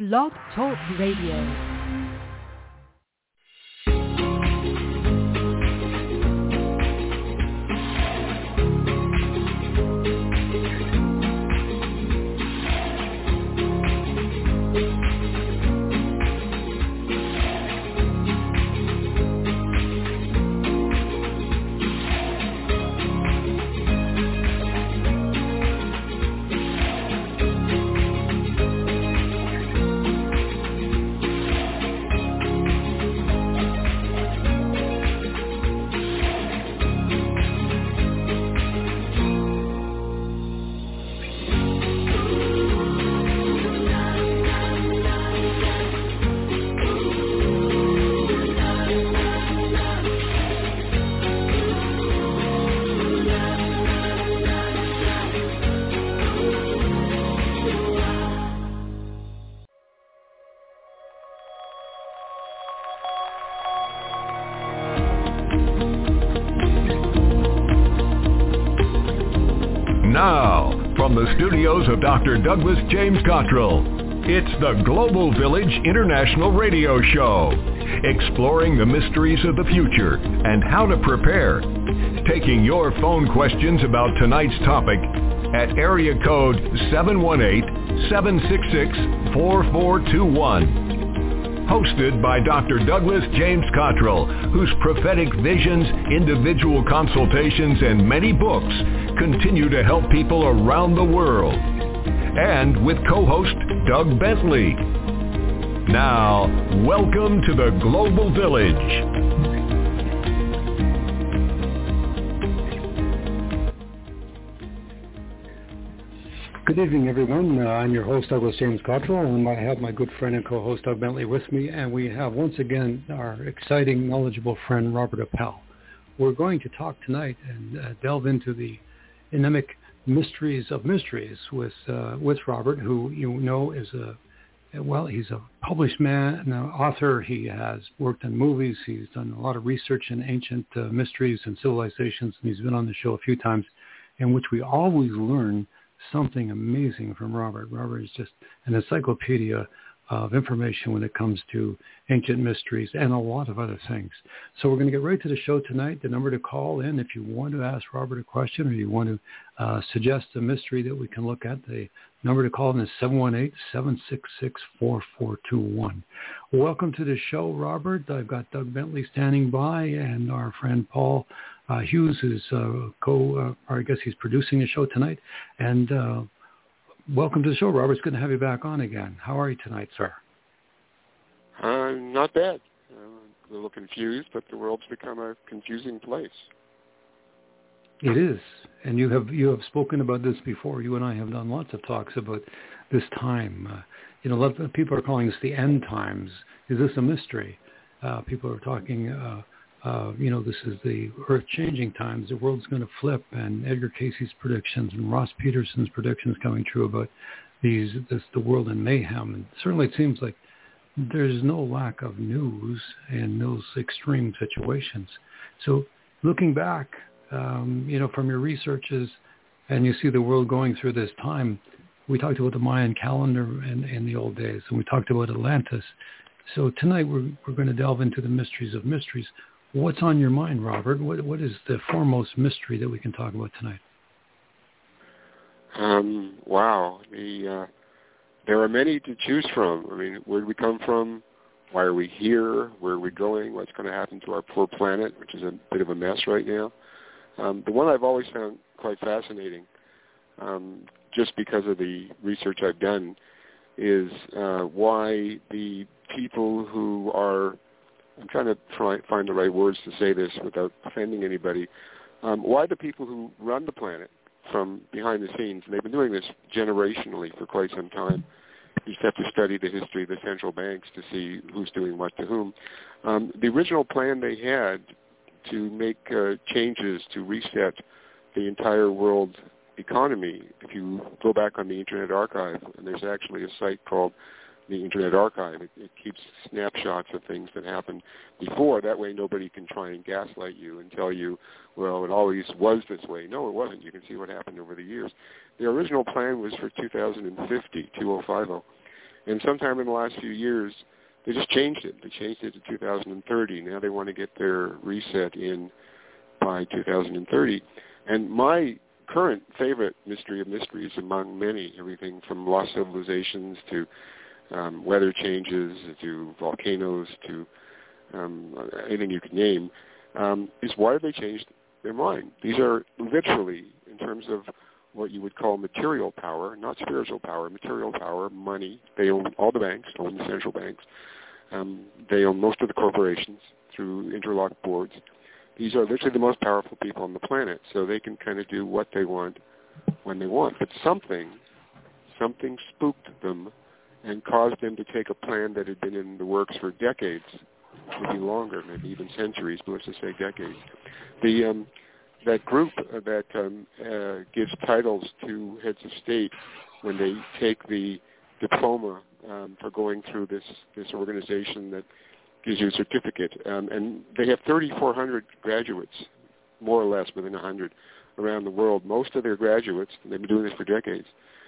Blog Talk Radio. From the studios of Dr. Douglas James Cottrell, it's the Global Village International Radio Show, exploring the mysteries of the future and how to prepare. Taking your phone questions about tonight's topic at area code 718-766-4421. Hosted by Dr. Douglas James Cottrell, whose prophetic visions, individual consultations, and many books continue to help people around the world. And with co-host Doug Bentley. Now, welcome to the Global Village. Good evening, everyone. I'm your host, Douglas James Cottrell, and I have my good friend and co-host, Doug Bentley, with me, and we have, once again, our exciting, knowledgeable friend, Robert Appel. We're going to talk tonight and delve into the enigmatic mysteries of mysteries with Robert, who you know is he's a published man, an author. He has worked on movies. He's done a lot of research in ancient mysteries and civilizations, and he's been on the show a few times, in which we always learn something amazing from Robert. Robert is just an encyclopedia of information when it comes to ancient mysteries and a lot of other things. So we're going to get right to the show tonight. The number to call in if you want to ask Robert a question or you want to suggest a mystery that we can look at, the number to call in is 718-766-4421. Welcome to the show, Robert. I've got Doug Bentley standing by, and our friend Paul Hughes is he's producing the show tonight. And welcome to the show, Robert. It's good to have you back on again. How are you tonight, sir? Not bad. A little confused, but the world's become a confusing place. It is. And you have spoken about this before. You and I have done lots of talks about this time. A lot of people are calling this the end times. Is this a mystery? People are talking... this is the earth-changing times. The world's going to flip, and Edgar Casey's predictions and Ross Peterson's predictions coming true about the world in mayhem. And certainly it seems like there's no lack of news in those extreme situations. So looking back, from your researches, and you see the world going through this time, we talked about the Mayan calendar in the old days, and we talked about Atlantis. So tonight we're going to delve into the mysteries of mysteries. What's on your mind, Robert? What is the foremost mystery that we can talk about tonight? Wow. There are many to choose from. I mean, where did we come from? Why are we here? Where are we going? What's going to happen to our poor planet, which is a bit of a mess right now? The one I've always found quite fascinating, just because of the research I've done, is why the people who are... I'm trying to find the right words to say this without offending anybody. Why the people who run the planet from behind the scenes, and they've been doing this generationally for quite some time. You just have to study the history of the central banks to see who's doing what to whom. The original plan they had to make changes to reset the entire world economy, if you go back on the Internet Archive, and there's actually a site called the Internet Archive. It keeps snapshots of things that happened before. That way nobody can try and gaslight you and tell you, well, it always was this way. No, it wasn't. You can see what happened over the years. The original plan was for 2050, And sometime in the last few years, they just changed it. They changed it to 2030. Now they want to get their reset in by 2030. And my current favorite mystery of mysteries among many, everything from lost civilizations to weather changes to volcanoes to anything you could name, is why they changed their mind. These are literally, in terms of what you would call material power, not spiritual power, material power, money. They own all the banks, own the central banks. They own most of the corporations through interlocked boards. These are literally the most powerful people on the planet, so they can kind of do what they want when they want. But something spooked them and caused them to take a plan that had been in the works for decades, maybe longer, maybe even centuries, but let's just say decades. That group that gives titles to heads of state when they take the diploma for going through this organization that gives you a certificate, and they have 3,400 graduates, more or less within 100, around the world. Most of their graduates, and they've been doing this for decades,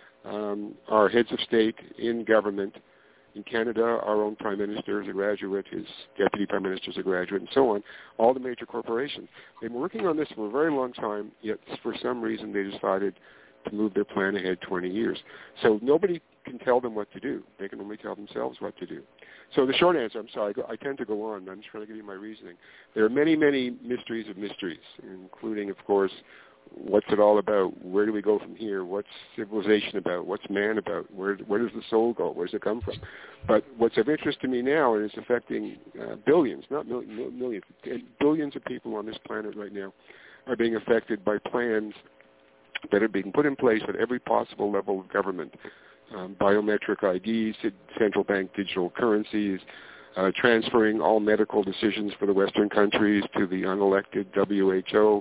are heads of state in government. In Canada, our own Prime Minister is a graduate, his Deputy Prime Minister is a graduate, and so on. All the major corporations. They've been working on this for a very long time, yet for some reason they decided to move their plan ahead 20 years. So nobody can tell them what to do. They can only tell themselves what to do. So the short answer, I'm sorry, I tend to go on. I'm just trying to give you my reasoning. There are many, many mysteries of mysteries, including, of course, what's it all about? Where do we go from here? What's civilization about? What's man about? Where does the soul go? Where does it come from? But what's of interest to me now, and it's affecting billions, not millions, billions of people on this planet right now, are being affected by plans that are being put in place at every possible level of government. Biometric IDs, central bank digital currencies, transferring all medical decisions for the Western countries to the unelected WHO,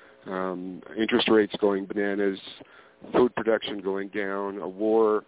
interest rates going bananas, food production going down, a war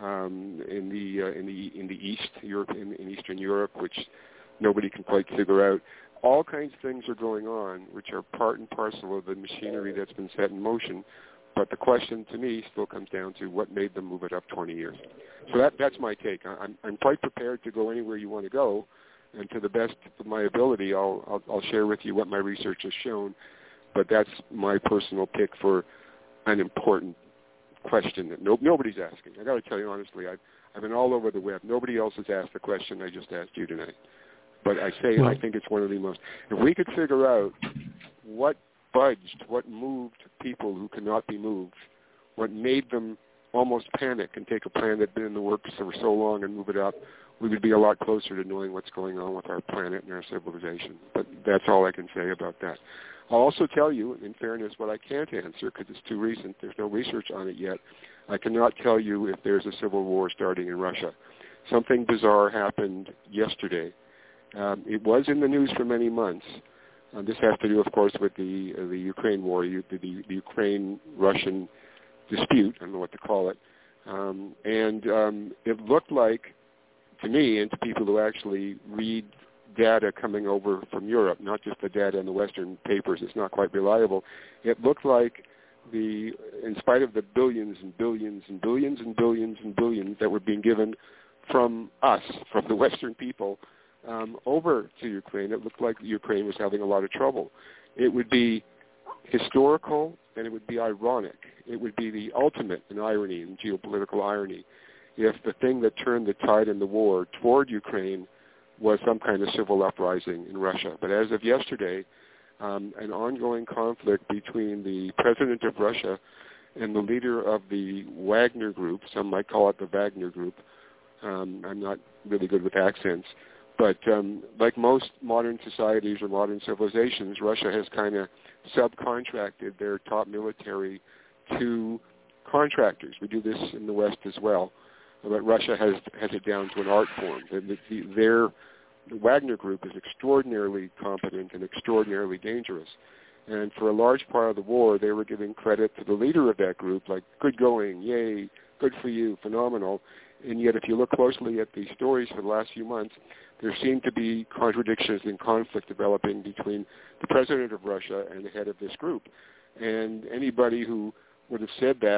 in the East, in Eastern Europe, which nobody can quite figure out. All kinds of things are going on, which are part and parcel of the machinery that's been set in motion. But the question to me still comes down to what made them move it up 20 years. So that's my take. I'm quite prepared to go anywhere you want to go, and to the best of my ability, I'll share with you what my research has shown. But that's my personal pick for an important question that nobody's asking. I got to tell you honestly, I've been all over the web. Nobody else has asked the question I just asked you tonight. But I think it's one of the most. If we could figure out what budged, what moved people who cannot be moved, what made them almost panic and take a plan that had been in the works for so long and move it up, we would be a lot closer to knowing what's going on with our planet and our civilization. But that's all I can say about that. I'll also tell you, in fairness, what I can't answer, because it's too recent, there's no research on it yet. I cannot tell you if there's a civil war starting in Russia. Something bizarre happened yesterday. It was in the news for many months. This has to do, of course, with the Ukraine war, the Ukraine-Russian dispute, I don't know what to call it. It looked like, to me and to people who actually read data coming over from Europe, not just the data in the Western papers, it's not quite reliable. It looked like in spite of the billions and billions and billions and billions and billions that were being given from us, from the Western people, over to Ukraine, it looked like Ukraine was having a lot of trouble. It would be historical and it would be ironic. It would be the ultimate in irony, in geopolitical irony, if the thing that turned the tide in the war toward Ukraine was some kind of civil uprising in Russia. But as of yesterday, an ongoing conflict between the president of Russia and the leader of the Wagner Group, some might call it the Wagner Group. I'm not really good with accents. But like most modern societies or modern civilizations, Russia has kind of subcontracted their top military to contractors. We do this in the West as well. But Russia has it down to an art form. The Wagner Group is extraordinarily competent and extraordinarily dangerous. And for a large part of the war, they were giving credit to the leader of that group, like, good going, yay, good for you, phenomenal. And yet if you look closely at the stories for the last few months, there seem to be contradictions and conflict developing between the president of Russia and the head of this group. And anybody who would have said that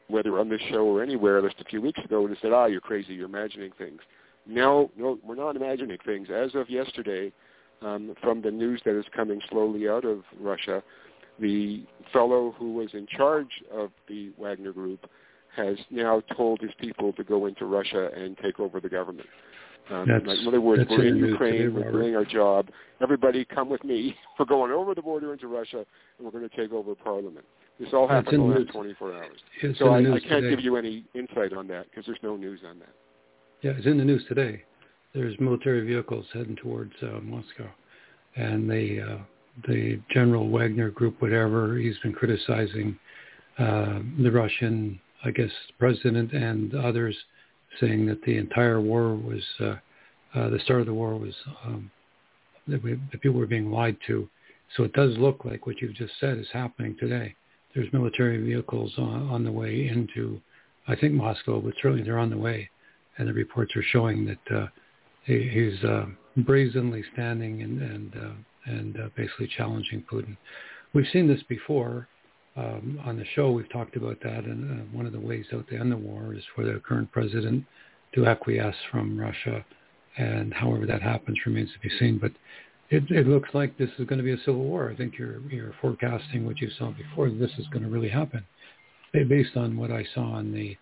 whether on this show or anywhere, just a few weeks ago, and said, you're crazy, you're imagining things. No, we're not imagining things. As of yesterday, from the news that is coming slowly out of Russia, the fellow who was in charge of the Wagner Group has now told his people to go into Russia and take over the government. In other words, we're in Ukraine, we're doing our job. Everybody come with me. We're going over the border into Russia, and we're going to take over Parliament. This all happened in the last 24 hours. So I can't give you any insight on that because there's no news on that. Yeah, it's in the news today. There's military vehicles heading towards Moscow. And the General Wagner Group, whatever, he's been criticizing the Russian, I guess, president and others, saying that the entire war was, the start of the war was, that people were being lied to. So it does look like what you've just said is happening today. There's military vehicles on the way into, I think, Moscow, but certainly they're on the way. And the reports are showing that he's brazenly standing and basically challenging Putin. We've seen this before. On the show, we've talked about that, and one of the ways out to end the war is for the current president to acquiesce from Russia, and however that happens remains to be seen. But it looks like this is going to be a civil war. I think you're forecasting what you saw before. This is going to really happen, based on what I saw on the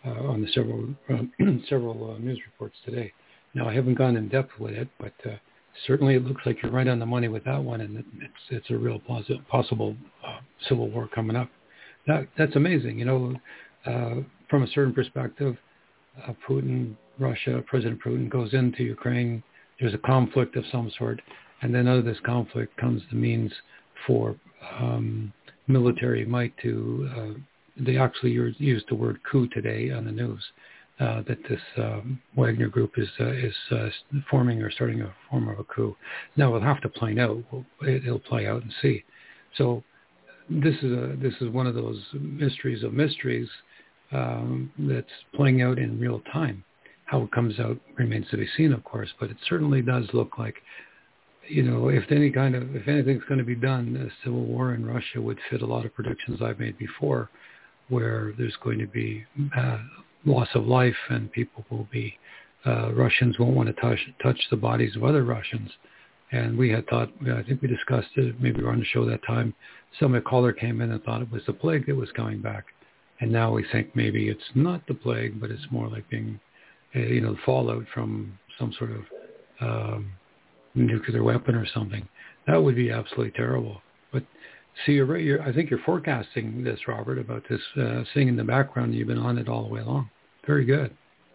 several news reports today. Now, I haven't gone in depth with it, but certainly it looks like you're right on the money with that one, and it's a real possible civil war coming up. That's amazing. From a certain perspective, President Putin goes into Ukraine. There's a conflict of some sort, and then out of this conflict comes the means for military might to. They actually used the word coup today on the news. That this Wagner Group is forming or starting a form of a coup. Now we'll have to play out. It'll play out and see. So this is one of those mysteries of mysteries that's playing out in real time. How it comes out remains to be seen, of course, but it certainly does look like, if anything's going to be done, a civil war in Russia would fit a lot of predictions I've made before, where there's going to be loss of life, and people will be, Russians won't want to touch the bodies of other Russians. And we had thought, I think we discussed it, maybe we were on the show that time, some caller came in and thought it was the plague that was coming back. And now we think maybe it's not the plague, but it's more like being, the fallout from some sort of nuclear weapon or something. That would be absolutely terrible. But see, I think you're forecasting this, Robert, about this seeing in the background. You've been on it all the way along. Very good.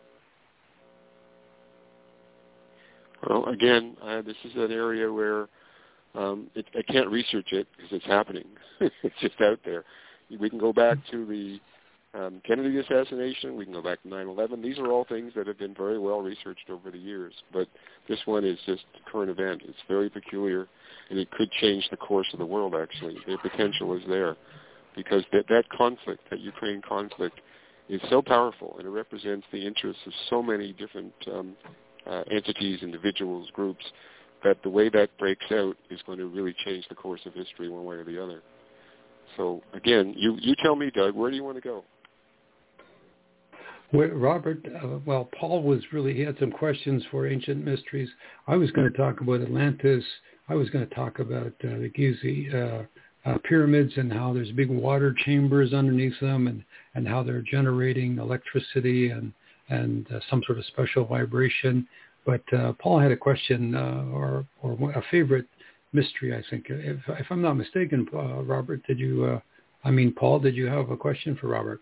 Well, again, this is an area where I can't research it because it's happening. It's just out there. We can go back to the Kennedy assassination. We can go back to 9/11. These are all things that have been very well researched over the years. But this one is just a current event. It's very peculiar, and it could change the course of the world, actually. The potential is there because that conflict, that Ukraine conflict, is so powerful, and it represents the interests of so many different entities, individuals, groups, that the way that breaks out is going to really change the course of history one way or the other. So, again, you tell me, Doug, where do you want to go? Robert, Paul he had some questions for Ancient Mysteries. I was going to talk about Atlantis. I was going to talk about the Giza pyramids and how there's big water chambers underneath them and how they're generating electricity and some sort of special vibration. But Paul had a question or a favorite mystery, I think. If I'm not mistaken, Robert, Paul, did you have a question for Robert?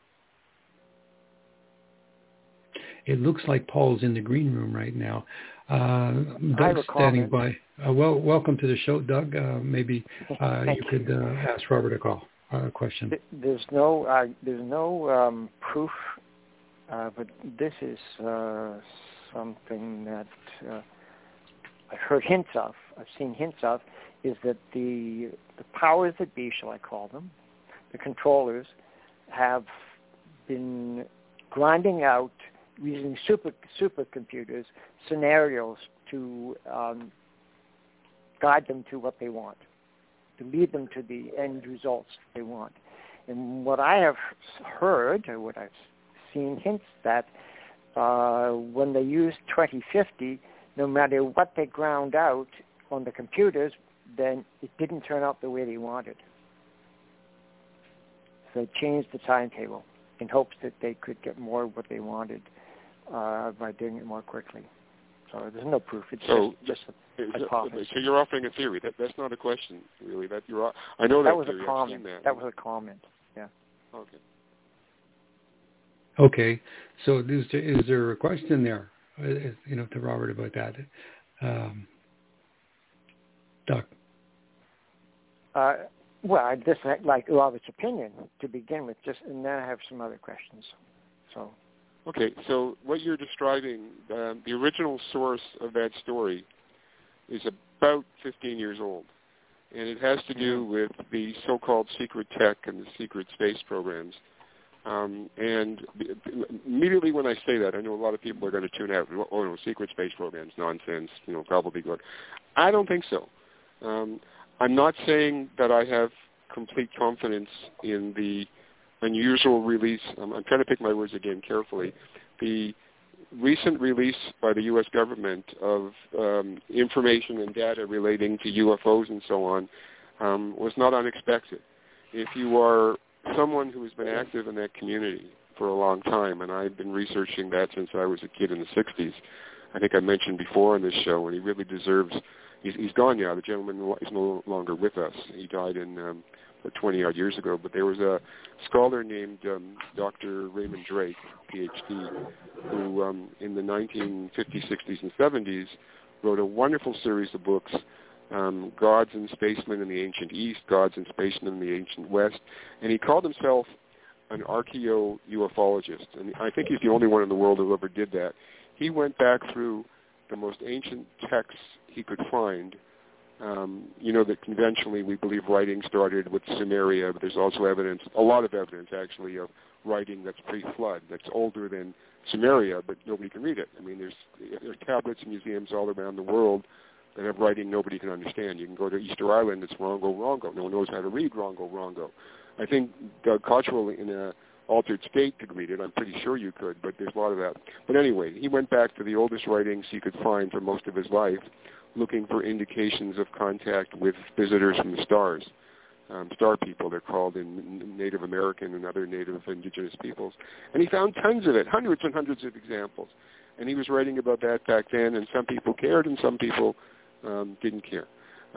It looks like Paul's in the green room right now. Doug's standing by. Welcome to the show, Doug. Maybe you could ask Robert a question. There's no proof, but this is something that I've heard hints of. I've seen hints of is that the powers that be, shall I call them, the controllers, have been grinding out using supercomputers scenarios to guide them to what they want, to lead them to the end results they want. And what I have heard, or what I've seen hints that when they used 2050, no matter what they ground out on the computers, then it didn't turn out the way they wanted. So they changed the timetable in hopes that they could get more of what they wanted by doing it more quickly. So there's no proof. It's just a hypothesis. So you're offering a theory. That's not a question, really. I know that was theory. A comment. I've seen that. That was a comment. Yeah. Okay. Okay. So is there a question there, to Robert about that? Doc? Well, I just like Robert's opinion to begin with, and then I have some other questions. So. Okay, so what you're describing, the original source of that story is about 15 years old, and it has to do with the so-called secret tech and the secret space programs. And immediately when I say that, I know a lot of people are going to tune out. Oh, no, secret space programs, nonsense, gobbledygook. I don't think so. I'm not saying that I have complete confidence in the unusual release. I'm trying to pick my words again carefully. The recent release by the U.S. government of information and data relating to UFOs and so on was not unexpected. If you are someone who has been active in that community for a long time, and I've been researching that since I was a kid in the 60s, I think I mentioned before on this show, and he really deserves, he's gone now, the gentleman is no longer with us. He died in 20-odd years ago, but there was a scholar named Dr. Raymond Drake, Ph.D., who in the 1950s, 60s, and 70s wrote a wonderful series of books, Gods and Spacemen in the Ancient East, Gods and Spacemen in the Ancient West, and he called himself an archaeo-ufologist, and I think he's the only one in the world who ever did that. He went back through the most ancient texts he could find. That conventionally we believe writing started with Sumeria, but there's also evidence, a lot of evidence actually, of writing that's pre-flood, that's older than Sumeria, but nobody can read it. I mean, there's tablets in museums all around the world that have writing nobody can understand. You can go to Easter Island, it's Rongo Rongo. No one knows how to read Rongo Rongo. I think Doug Cottrell in a altered state could read it. I'm pretty sure you could, but there's a lot of that. But anyway, he went back to the oldest writings he could find for most of his life, looking for indications of contact with visitors from the stars. Star people, they're called in Native American and other Native indigenous peoples. And he found tons of it, hundreds and hundreds of examples. And he was writing about that back then, and some people cared and some people didn't care.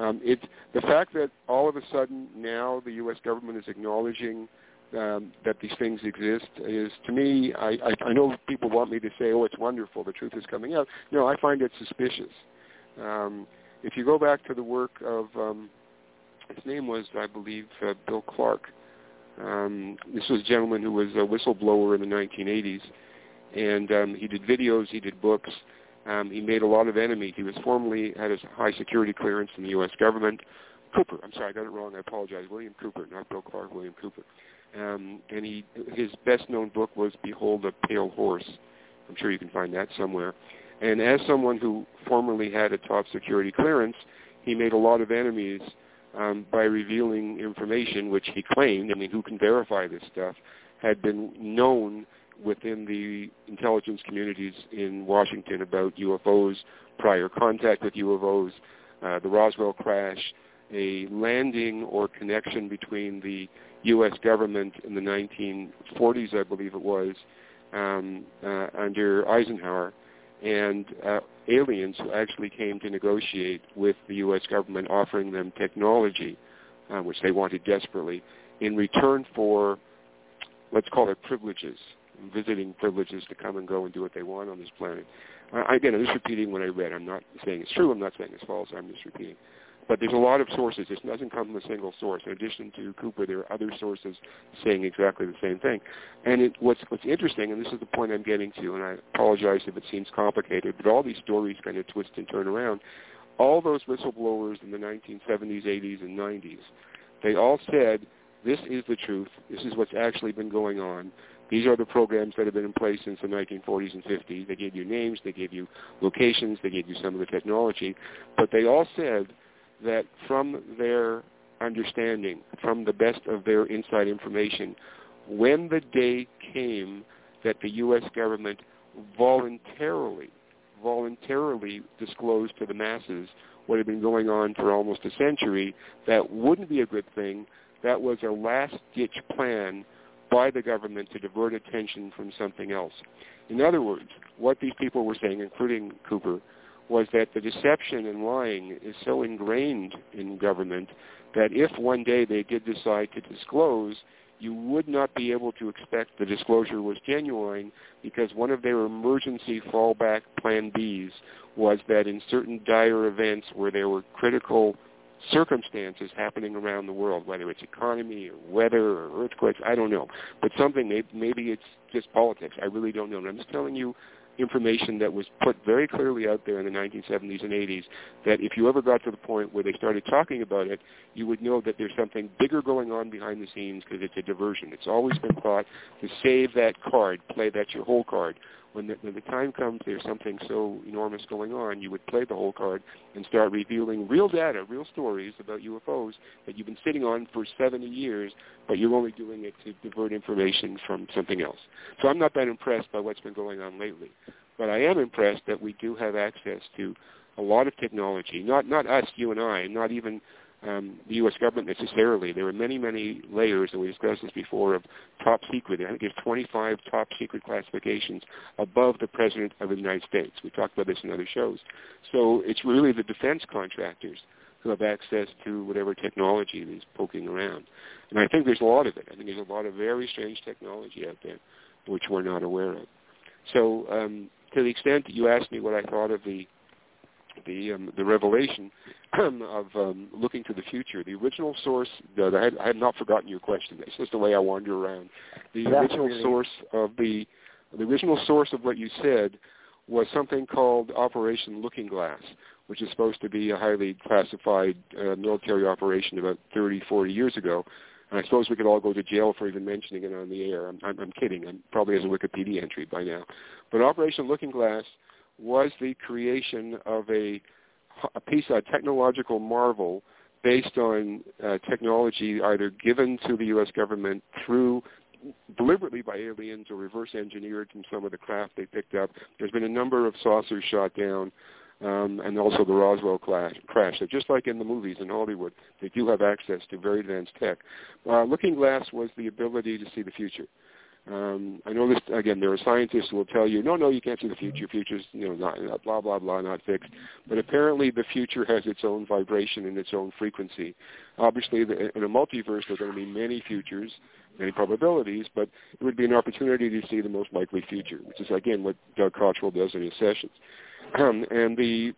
The fact that all of a sudden now the U.S. government is acknowledging that these things exist is, to me, I know people want me to say, oh, it's wonderful, the truth is coming out. No, I find it suspicious. If you go back to the work of, his name was, I believe, Bill Clark. This was a gentleman who was a whistleblower in the 1980s, and he did videos, he did books. He made a lot of enemies. He was formerly had his high security clearance in the U.S. government. Cooper, I'm sorry, I got it wrong. I apologize. William Cooper, not Bill Clark, William Cooper. And his best-known book was Behold a Pale Horse. I'm sure you can find that somewhere. And as someone who formerly had a top security clearance, he made a lot of enemies by revealing information which he claimed, I mean, who can verify this stuff, had been known within the intelligence communities in Washington about UFOs, prior contact with UFOs, the Roswell crash, a landing or connection between the U.S. government in the 1940s, I believe it was, under Eisenhower, and aliens who actually came to negotiate with the U.S. government, offering them technology, which they wanted desperately, in return for, let's call it privileges, visiting privileges to come and go and do what they want on this planet. Again, I'm just repeating what I read. I'm not saying it's true. I'm not saying it's false. I'm just repeating. But there's a lot of sources. This doesn't come from a single source. In addition to Cooper, there are other sources saying exactly the same thing. And what's interesting, and this is the point I'm getting to, and I apologize if it seems complicated, but all these stories kind of twist and turn around. All those whistleblowers in the 1970s, 80s, and 90s, they all said, this is the truth. This is what's actually been going on. These are the programs that have been in place since the 1940s and 50s. They gave you names. They gave you locations. They gave you some of the technology. But they all said that from their understanding, from the best of their inside information, when the day came that the U.S. government voluntarily disclosed to the masses what had been going on for almost a century, that wouldn't be a good thing. That was a last-ditch plan by the government to divert attention from something else. In other words, what these people were saying, including Cooper, was that the deception and lying is so ingrained in government that if one day they did decide to disclose, you would not be able to expect the disclosure was genuine, because one of their emergency fallback plan Bs was that in certain dire events where there were critical circumstances happening around the world, whether it's economy or weather or earthquakes, I don't know, but something, maybe it's just politics, I really don't know. And I'm just telling you information that was put very clearly out there in the 1970s and 80s, that if you ever got to the point where they started talking about it, you would know that there's something bigger going on behind the scenes, because it's a diversion. It's always been thought to save that card, play that your whole card. When the time comes, there's something so enormous going on, you would play the whole card and start revealing real data, real stories about UFOs that you've been sitting on for 70 years, but you're only doing it to divert information from something else. So I'm not that impressed by what's been going on lately. But I am impressed that we do have access to a lot of technology, not us, you and I, not even the U.S. government necessarily. There are many, many layers, and we discussed this before, of top secret. I think there's 25 top secret classifications above the President of the United States. We talked about this in other shows. So it's really the defense contractors who have access to whatever technology is poking around. And I think there's a lot of it. I think there's a lot of very strange technology out there which we're not aware of. So to the extent that you asked me what I thought of the revelation of looking to the future, the original source, I had not forgotten your question. It's just the way I wander around. The original source of what you said was something called Operation Looking Glass, which is supposed to be a highly classified military operation about 30, 40 years ago. And I suppose we could all go to jail for even mentioning it on the air. I'm kidding. It probably has a Wikipedia entry by now. But Operation Looking Glass was the creation of a piece of technological marvel based on technology either given to the U.S. government through deliberately by aliens or reverse engineered from some of the craft they picked up. There's been a number of saucers shot down, and also the Roswell crash. So just like in the movies in Hollywood, they do have access to very advanced tech. Looking Glass was the ability to see the future. I know this, again, there are scientists who will tell you, no, you can't see the future. Future's, not blah, blah, blah, not fixed. But apparently the future has its own vibration and its own frequency. Obviously, in a multiverse, there are going to be many futures, many probabilities, but it would be an opportunity to see the most likely future, which is, again, what Doug Cottrell does in his sessions. And the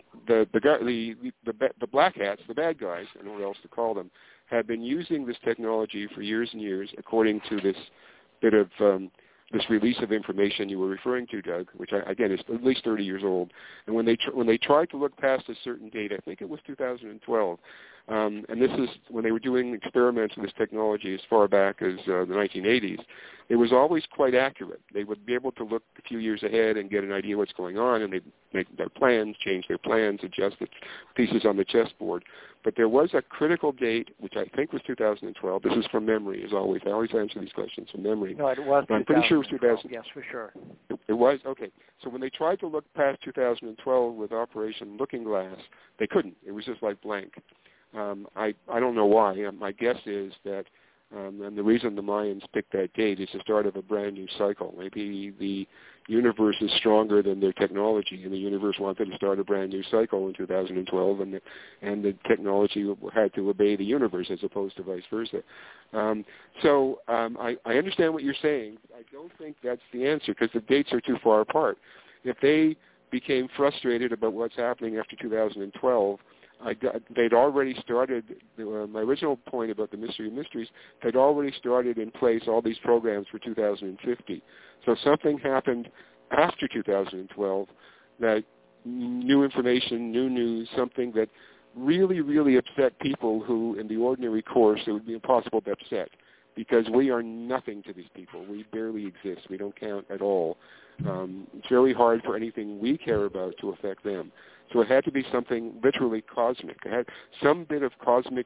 black hats, the bad guys, I don't know what else to call them, have been using this technology for years and years, according to this bit of this release of information you were referring to, Doug, which again is at least 30 years old. And when they tried to look past a certain date, I think it was 2012, and this is when they were doing experiments with this technology as far back as the 1980s. It was always quite accurate. They would be able to look a few years ahead and get an idea what's going on, and they'd make their plans, change their plans, adjust the pieces on the chessboard. But there was a critical date, which I think was 2012. This is from memory, as always. I always answer these questions from memory. No, it was. I'm pretty sure it was 2000. Yes, for sure. It was? Okay. So when they tried to look past 2012 with Operation Looking Glass, they couldn't. It was just like blank. I don't know why. My guess is that, and the reason the Mayans picked that date is the start of a brand new cycle. Maybe the universe is stronger than their technology, and the universe wanted to start a brand new cycle in 2012, and the technology had to obey the universe as opposed to vice versa. So I understand what you're saying. I don't think that's the answer because the dates are too far apart. If they became frustrated about what's happening after 2012, they'd already started, my original point about the mystery of mysteries, they'd already started in place all these programs for 2050. So something happened after 2012 that new information, new news, something that really, really upset people who, in the ordinary course, it would be impossible to upset because we are nothing to these people. We barely exist. We don't count at all. It's very hard for anything we care about to affect them. So it had to be something literally cosmic. It had some bit of cosmic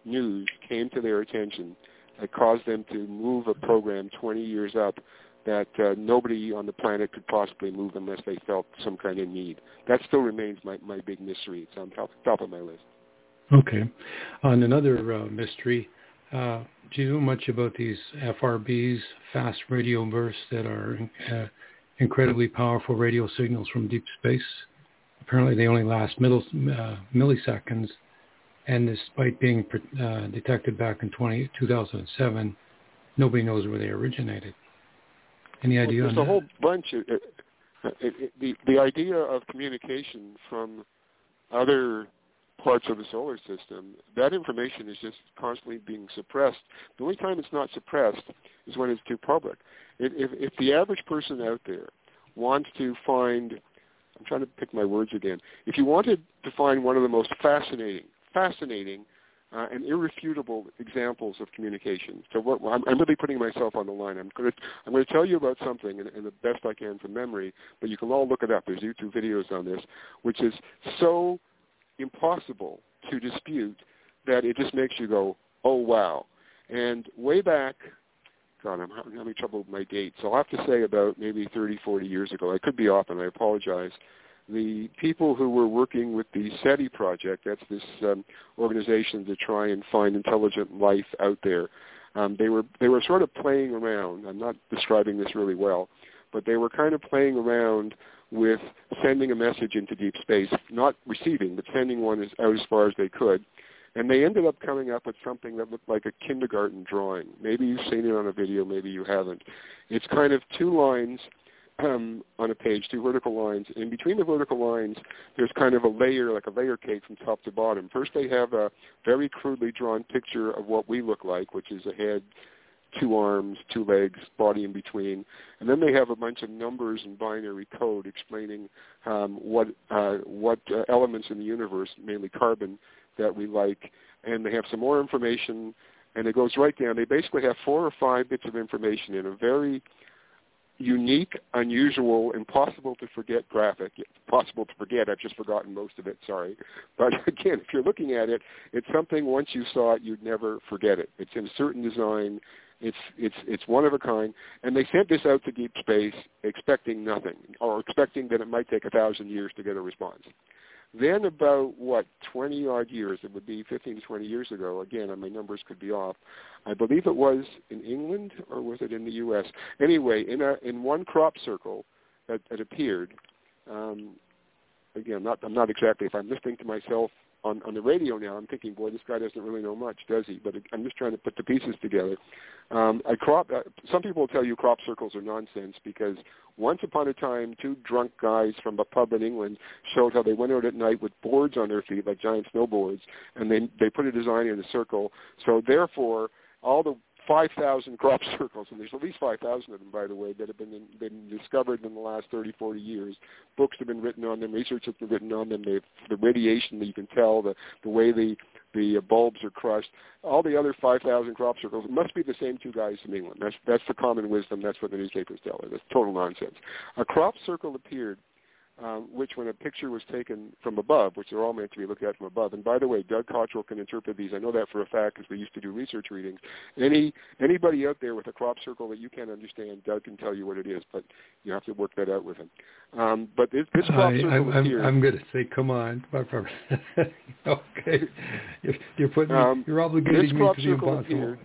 news came to their attention that caused them to move a program 20 years up that nobody on the planet could possibly move unless they felt some kind of need. That still remains my big mystery. It's on top of my list. Okay. On another mystery, do you know much about these FRBs, fast radio bursts, that are incredibly powerful radio signals from deep space? Apparently they only last milliseconds, and despite being detected back in 2007, nobody knows where they originated. Any idea on that? There's a whole bunch of the idea of communication from other parts of the solar system, that information is just constantly being suppressed. The only time it's not suppressed is when it's too public. If the average person out there wants to find, I'm trying to pick my words again, if you wanted to find one of the most fascinating and irrefutable examples of communication. So I'm really putting myself on the line. I'm going to tell you about something, and the best I can from memory, but you can all look it up. There's YouTube videos on this, which is so impossible to dispute that it just makes you go, oh, wow. And way back, God, I'm having trouble with my dates. So I'll have to say about maybe 30, 40 years ago. I could be off, and I apologize. The people who were working with the SETI project, that's this organization to try and find intelligent life out there, they were sort of playing around. I'm not describing this really well, but they were kind of playing around with sending a message into deep space, not receiving, but sending one out as far as they could. And they ended up coming up with something that looked like a kindergarten drawing. Maybe you've seen it on a video, maybe you haven't. It's kind of two lines on a page, two vertical lines. In between the vertical lines, there's kind of a layer, like a layer cake from top to bottom. First, they have a very crudely drawn picture of what we look like, which is a head, two arms, two legs, body in between. And then they have a bunch of numbers and binary code explaining what elements in the universe, mainly carbon, that we like. And they have some more information, and it goes right down. They basically have 4 or 5 bits of information in a very unique, unusual, impossible to forget graphic. Possible to forget, I've just forgotten most of it, sorry. But again, if you're looking at it, it's something once you saw it, you'd never forget it. It's in a certain design. It's one of a kind. And they sent this out to deep space expecting nothing, or expecting that it might take 1,000 years to get a response. Then about, 20-odd years, it would be 15 to 20 years ago, again, my numbers could be off, I believe it was in England, or was it in the U.S.? Anyway, in one crop circle that appeared, again, I'm not exactly, if I'm listening to myself on the radio now, I'm thinking, boy, this guy doesn't really know much, does he? But I'm just trying to put the pieces together. Some people will tell you crop circles are nonsense because once upon a time, 2 drunk guys from a pub in England showed how they went out at night with boards on their feet, like giant snowboards, and they put a design in a circle. So therefore, all the 5,000 crop circles, and there's at least 5,000 of them, by the way, that have been discovered in the last 30, 40 years. Books have been written on them, research has been written on them, the radiation that you can tell, the way the bulbs are crushed, all the other 5,000 crop circles, it must be the same 2 guys from England. That's the common wisdom, that's what the newspapers tell us. That's total nonsense. A crop circle appeared, which when a picture was taken from above, which they're all meant to be looked at from above, and by the way, Doug Cottrell can interpret these. I know that for a fact because we used to do research readings. Anybody out there with a crop circle that you can't understand, Doug can tell you what it is, but you have to work that out with him. But this crop circle appeared. I'm going to say, come on. Okay. You're obligating me to the impossible.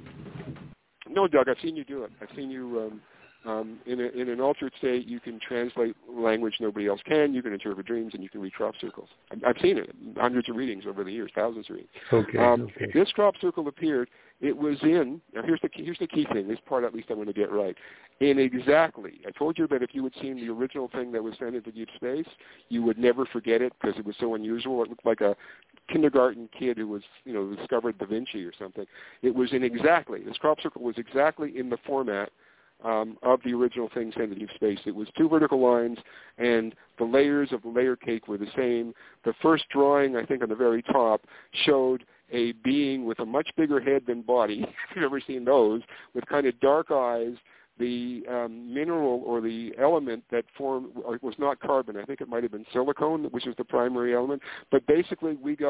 No, Doug, I've seen you do it. I've seen you... in an altered state, you can translate language nobody else can. You can interpret dreams, and you can read crop circles. I've seen it, hundreds of readings over the years, thousands of readings. Okay. This crop circle appeared. It was in. Now here's the key thing. This part, at least, I'm going to get right. In exactly. I told you that if you had seen the original thing that was sent into deep space, you would never forget it because it was so unusual. It looked like a kindergarten kid who was, discovered Da Vinci or something. It was in exactly. This crop circle was exactly in the format of the original thing sent into deep space. It was 2 vertical lines, and the layers of the layer cake were the same. The first drawing, I think on the very top, showed a being with a much bigger head than body, if you've ever seen those, with kind of dark eyes. The mineral or the element that formed was not carbon. I think it might have been silicone, which was the primary element. But basically we got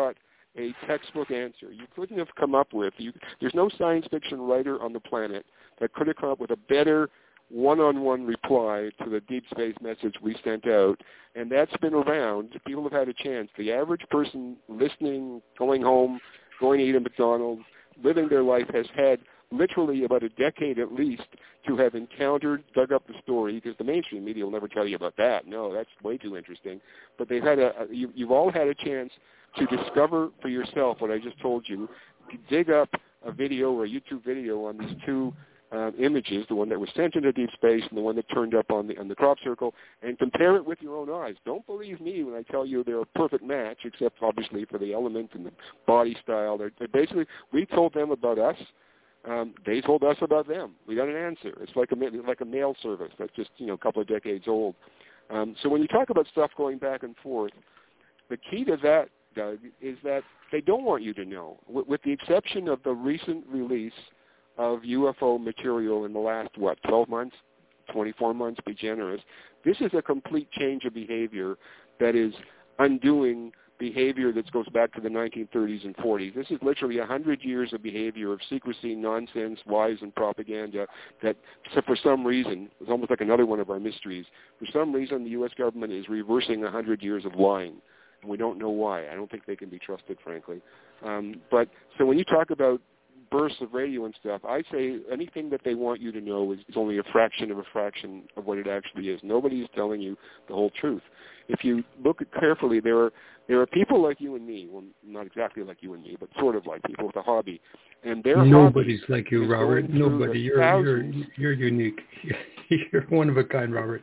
a textbook answer. You couldn't have come up with, there's no science fiction writer on the planet that could have come up with a better one-on-one reply to the deep space message we sent out, and that's been around. People have had a chance. The average person listening, going home, going to eat at McDonald's, living their life has had literally about a decade at least to have encountered, dug up the story, because the mainstream media will never tell you about that. No, that's way too interesting. But they've had you've all had a chance to discover for yourself what I just told you, dig up a video or a YouTube video on these two images, the one that was sent into deep space and the one that turned up on the crop circle, and compare it with your own eyes. Don't believe me when I tell you they're a perfect match, except obviously for the element and the body style. They're basically, we told them about us. They told us about them. We got an answer. It's like a mail service that's just a couple of decades old. So when you talk about stuff going back and forth, the key to that, Doug, is that they don't want you to know. With the exception of the recent release of UFO material in the last, 12 months, 24 months, be generous. This is a complete change of behavior that is undoing behavior that goes back to the 1930s and 40s. This is literally 100 years of behavior of secrecy, nonsense, lies, and propaganda that, so for some reason, it's almost like another one of our mysteries. For some reason, the U.S. government is reversing 100 years of lying, and we don't know why. I don't think they can be trusted, frankly. But so when you talk about bursts of radio and stuff, I say anything that they want you to know is only a fraction of what it actually is. Nobody is telling you the whole truth. If you look carefully, there are people like you and me, well, not exactly like you and me, but sort of like people with a hobby, and their nobody's like you, Robert. Nobody. You're unique. You're one of a kind, Robert.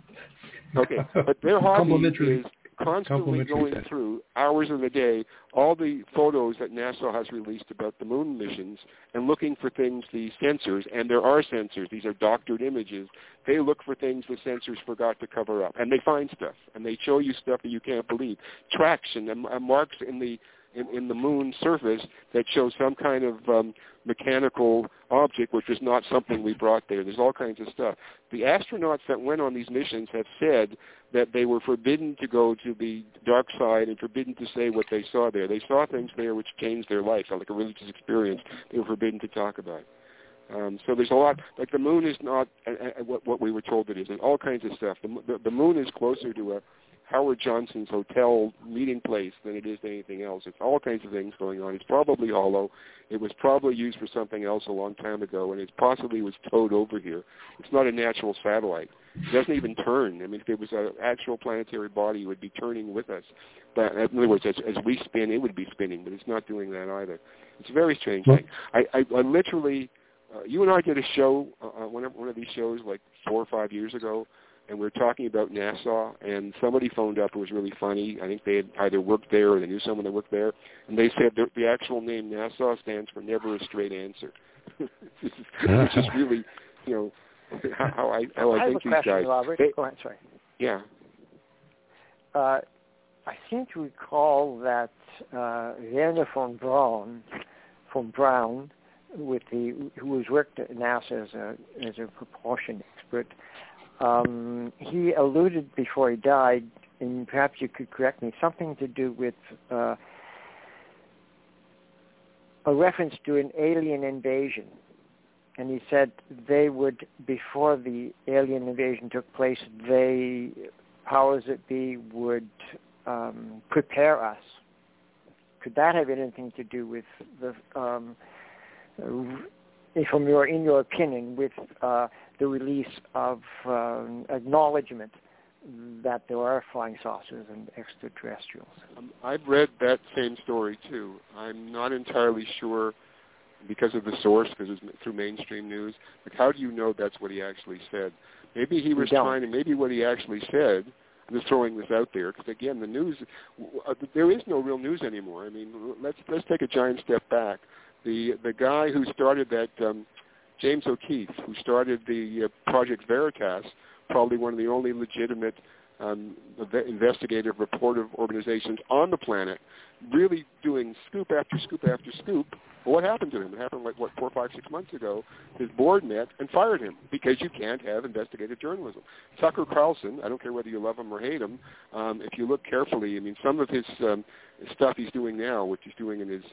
Okay, but their hobby is constantly going through hours of the day all the photos that NASA has released about the moon missions and looking for things, these sensors, and there are sensors. These are doctored images. They look for things the sensors forgot to cover up, and they find stuff, and they show you stuff that you can't believe. Tracks and marks in the moon surface that show some kind of mechanical object, which is not something we brought there. There's all kinds of stuff. The astronauts that went on these missions have said that they were forbidden to go to the dark side and forbidden to say what they saw there. They saw things there which changed their life, like a religious experience. They were forbidden to talk about. So there's a lot, like the moon is not what we were told it is, and all kinds of stuff. The moon is closer to a Howard Johnson's hotel meeting place than it is to anything else. It's all kinds of things going on. It's probably hollow. It was probably used for something else a long time ago, and it possibly was towed over here. It's not a natural satellite. It doesn't even turn. I mean, if it was an actual planetary body, it would be turning with us. But in other words, as we spin, it would be spinning, but it's not doing that either. It's a very strange thing. I literally, you and I did a show, one of these shows like 4 or 5 years ago, and we were talking about NASA, and somebody phoned up who was really funny. I think they had either worked there or they knew someone that worked there, and they said the actual name NASA stands for Never a Straight Answer, which is really, how I think these guys. Robert. Go ahead, sorry. Yeah. I seem to recall that Werner von Braun, who has worked at NASA as a propulsion expert, he alluded before he died, and perhaps you could correct me, something to do with a reference to an alien invasion. And he said they would, before the alien invasion took place, powers that be would prepare us. Could that have anything to do with in your opinion, with the release of acknowledgement that there are flying saucers and extraterrestrials? I've read that same story too. I'm not entirely sure because of the source, because it's through mainstream news. Like, how do you know that's what he actually said? Maybe he was trying to, maybe what he actually said, I'm just throwing this out there, because again, the news, there is no real news anymore. I mean, let's take a giant step back. The guy who started that, James O'Keefe, who started the Project Veritas, probably one of the only legitimate investigative, reportive organizations on the planet, really doing scoop after scoop after scoop. Well, what happened to him? It happened 4, 5, 6 months ago. His board met and fired him because you can't have investigative journalism. Tucker Carlson, I don't care whether you love him or hate him, if you look carefully, I mean, some of his stuff he's doing now, which he's doing in his,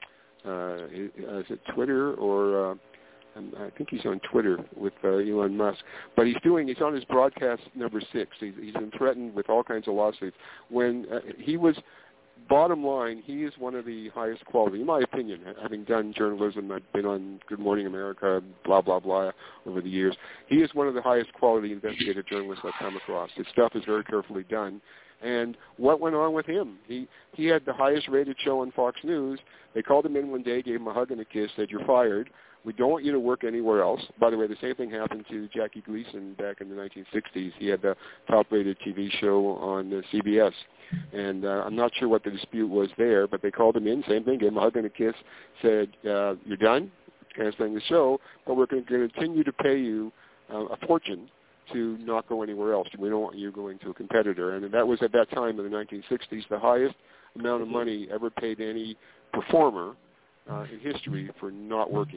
is it Twitter or... I think he's on Twitter with Elon Musk, but he's on his broadcast number 6. He's been threatened with all kinds of lawsuits. When he was, bottom line, he is one of the highest quality, in my opinion, having done journalism. I've been on Good Morning America, blah, blah, blah, over the years. He is one of the highest quality investigative journalists I've come across. His stuff is very carefully done. And what went on with him? He had the highest rated show on Fox News. They called him in one day, gave him a hug and a kiss, said, "You're fired. We don't want you to work anywhere else." By the way, the same thing happened to Jackie Gleason back in the 1960s. He had the top-rated TV show on CBS. And I'm not sure what the dispute was there, but they called him in, same thing, gave him a hug and a kiss, said, "You're done, canceling the show, but we're going to continue to pay you a fortune to not go anywhere else. We don't want you going to a competitor." And that was, at that time in the 1960s, the highest amount of money ever paid to any performer in history for not working.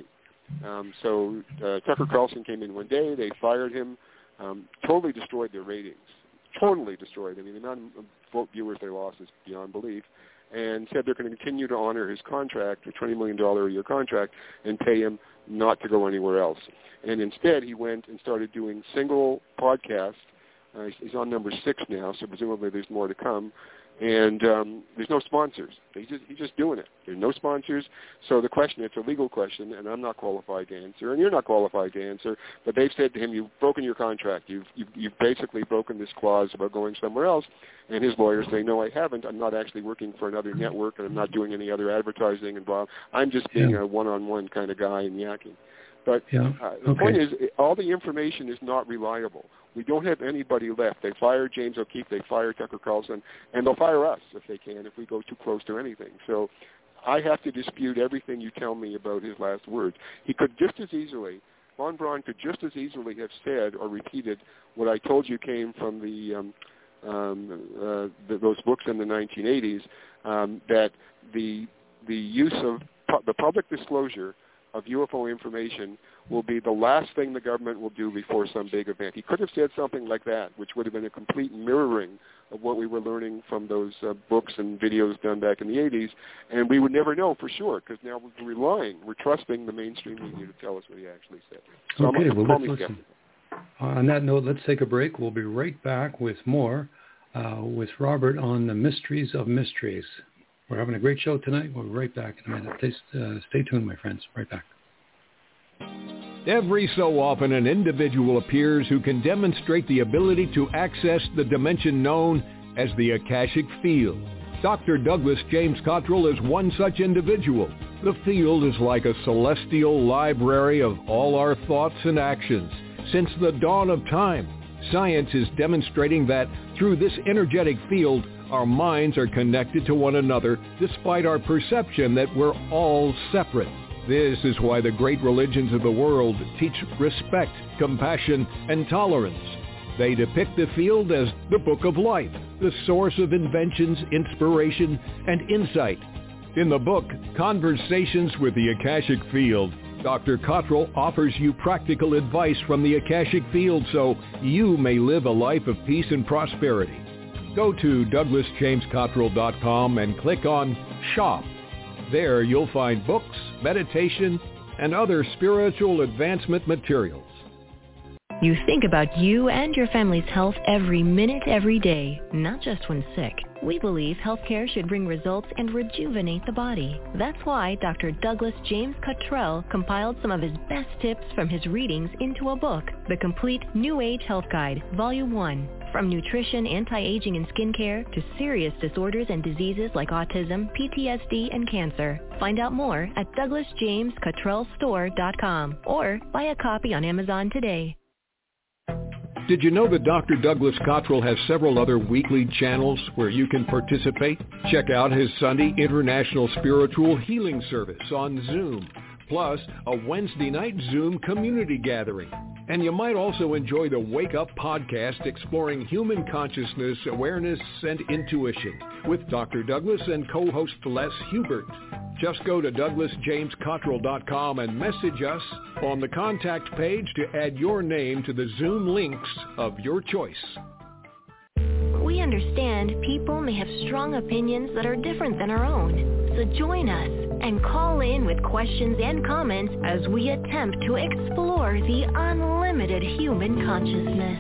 So Tucker Carlson came in one day. They fired him, totally destroyed their ratings, totally destroyed. I mean, the amount of viewers they lost is beyond belief, and said they're going to continue to honor his contract, a $20 million a year contract, and pay him not to go anywhere else. And instead, he went and started doing single podcasts. He's on number 6 now, so presumably there's more to come. And there's no sponsors. He's just doing it. There's no sponsors. So the question, it's a legal question, and I'm not qualified to answer, and you're not qualified to answer, but they've said to him, "You've broken your contract. You've basically broken this clause about going somewhere else." And his lawyers say, "No, I haven't. I'm not actually working for another network, and I'm not doing any other advertising and blah. I'm just being a one-on-one kind of guy and yakking." But the point is, all the information is not reliable. We don't have anybody left. They fired James O'Keefe. They fired Tucker Carlson. And they'll fire us if they can, if we go too close to anything. So I have to dispute everything you tell me about his last words. He could just as easily, Von Braun could just as easily have said or repeated what I told you came from those books in the 1980s, that the use of the public disclosure of UFO information will be the last thing the government will do before some big event. He could have said something like that, which would have been a complete mirroring of what we were learning from those books and videos done back in the 80s, and we would never know for sure, because now we're trusting the mainstream media to tell us what he actually said. So okay, well, let's listen. On that note, let's take a break. We'll be right back with more with Robert on the mysteries of mysteries. We're having a great show tonight. We'll be right back in a minute. Stay tuned, my friends. Right back. Every so often, an individual appears who can demonstrate the ability to access the dimension known as the Akashic Field. Dr. Douglas James Cottrell is one such individual. The field is like a celestial library of all our thoughts and actions. Since the dawn of time, science is demonstrating that through this energetic field, our minds are connected to one another despite our perception that we're all separate. This is why the great religions of the world teach respect, compassion, and tolerance. They depict the field as the book of life, the source of inventions, inspiration, and insight. In the book, Conversations with the Akashic Field, Dr. Cottrell offers you practical advice from the Akashic Field so you may live a life of peace and prosperity. Go to DouglasJamesCottrell.com and click on Shop. There you'll find books, meditation, and other spiritual advancement materials. You think about you and your family's health every minute, every day, not just when sick. We believe healthcare should bring results and rejuvenate the body. That's why Dr. Douglas James Cottrell compiled some of his best tips from his readings into a book, The Complete New Age Health Guide, Volume 1. From nutrition, anti-aging, and skincare to serious disorders and diseases like autism, PTSD, and cancer. Find out more at DouglasJamesCottrellStore.com or buy a copy on Amazon today. Did you know that Dr. Douglas Cottrell has several other weekly channels where you can participate? Check out his Sunday International Spiritual Healing Service on Zoom, plus a Wednesday night Zoom community gathering. And you might also enjoy the Wake Up podcast exploring human consciousness, awareness, and intuition with Dr. Douglas and co-host Les Hubert. Just go to DouglasJamesCottrell.com and message us on the contact page to add your name to the Zoom links of your choice. We understand people may have strong opinions that are different than our own. So join us and call in with questions and comments as we attempt to explore the unlimited human consciousness.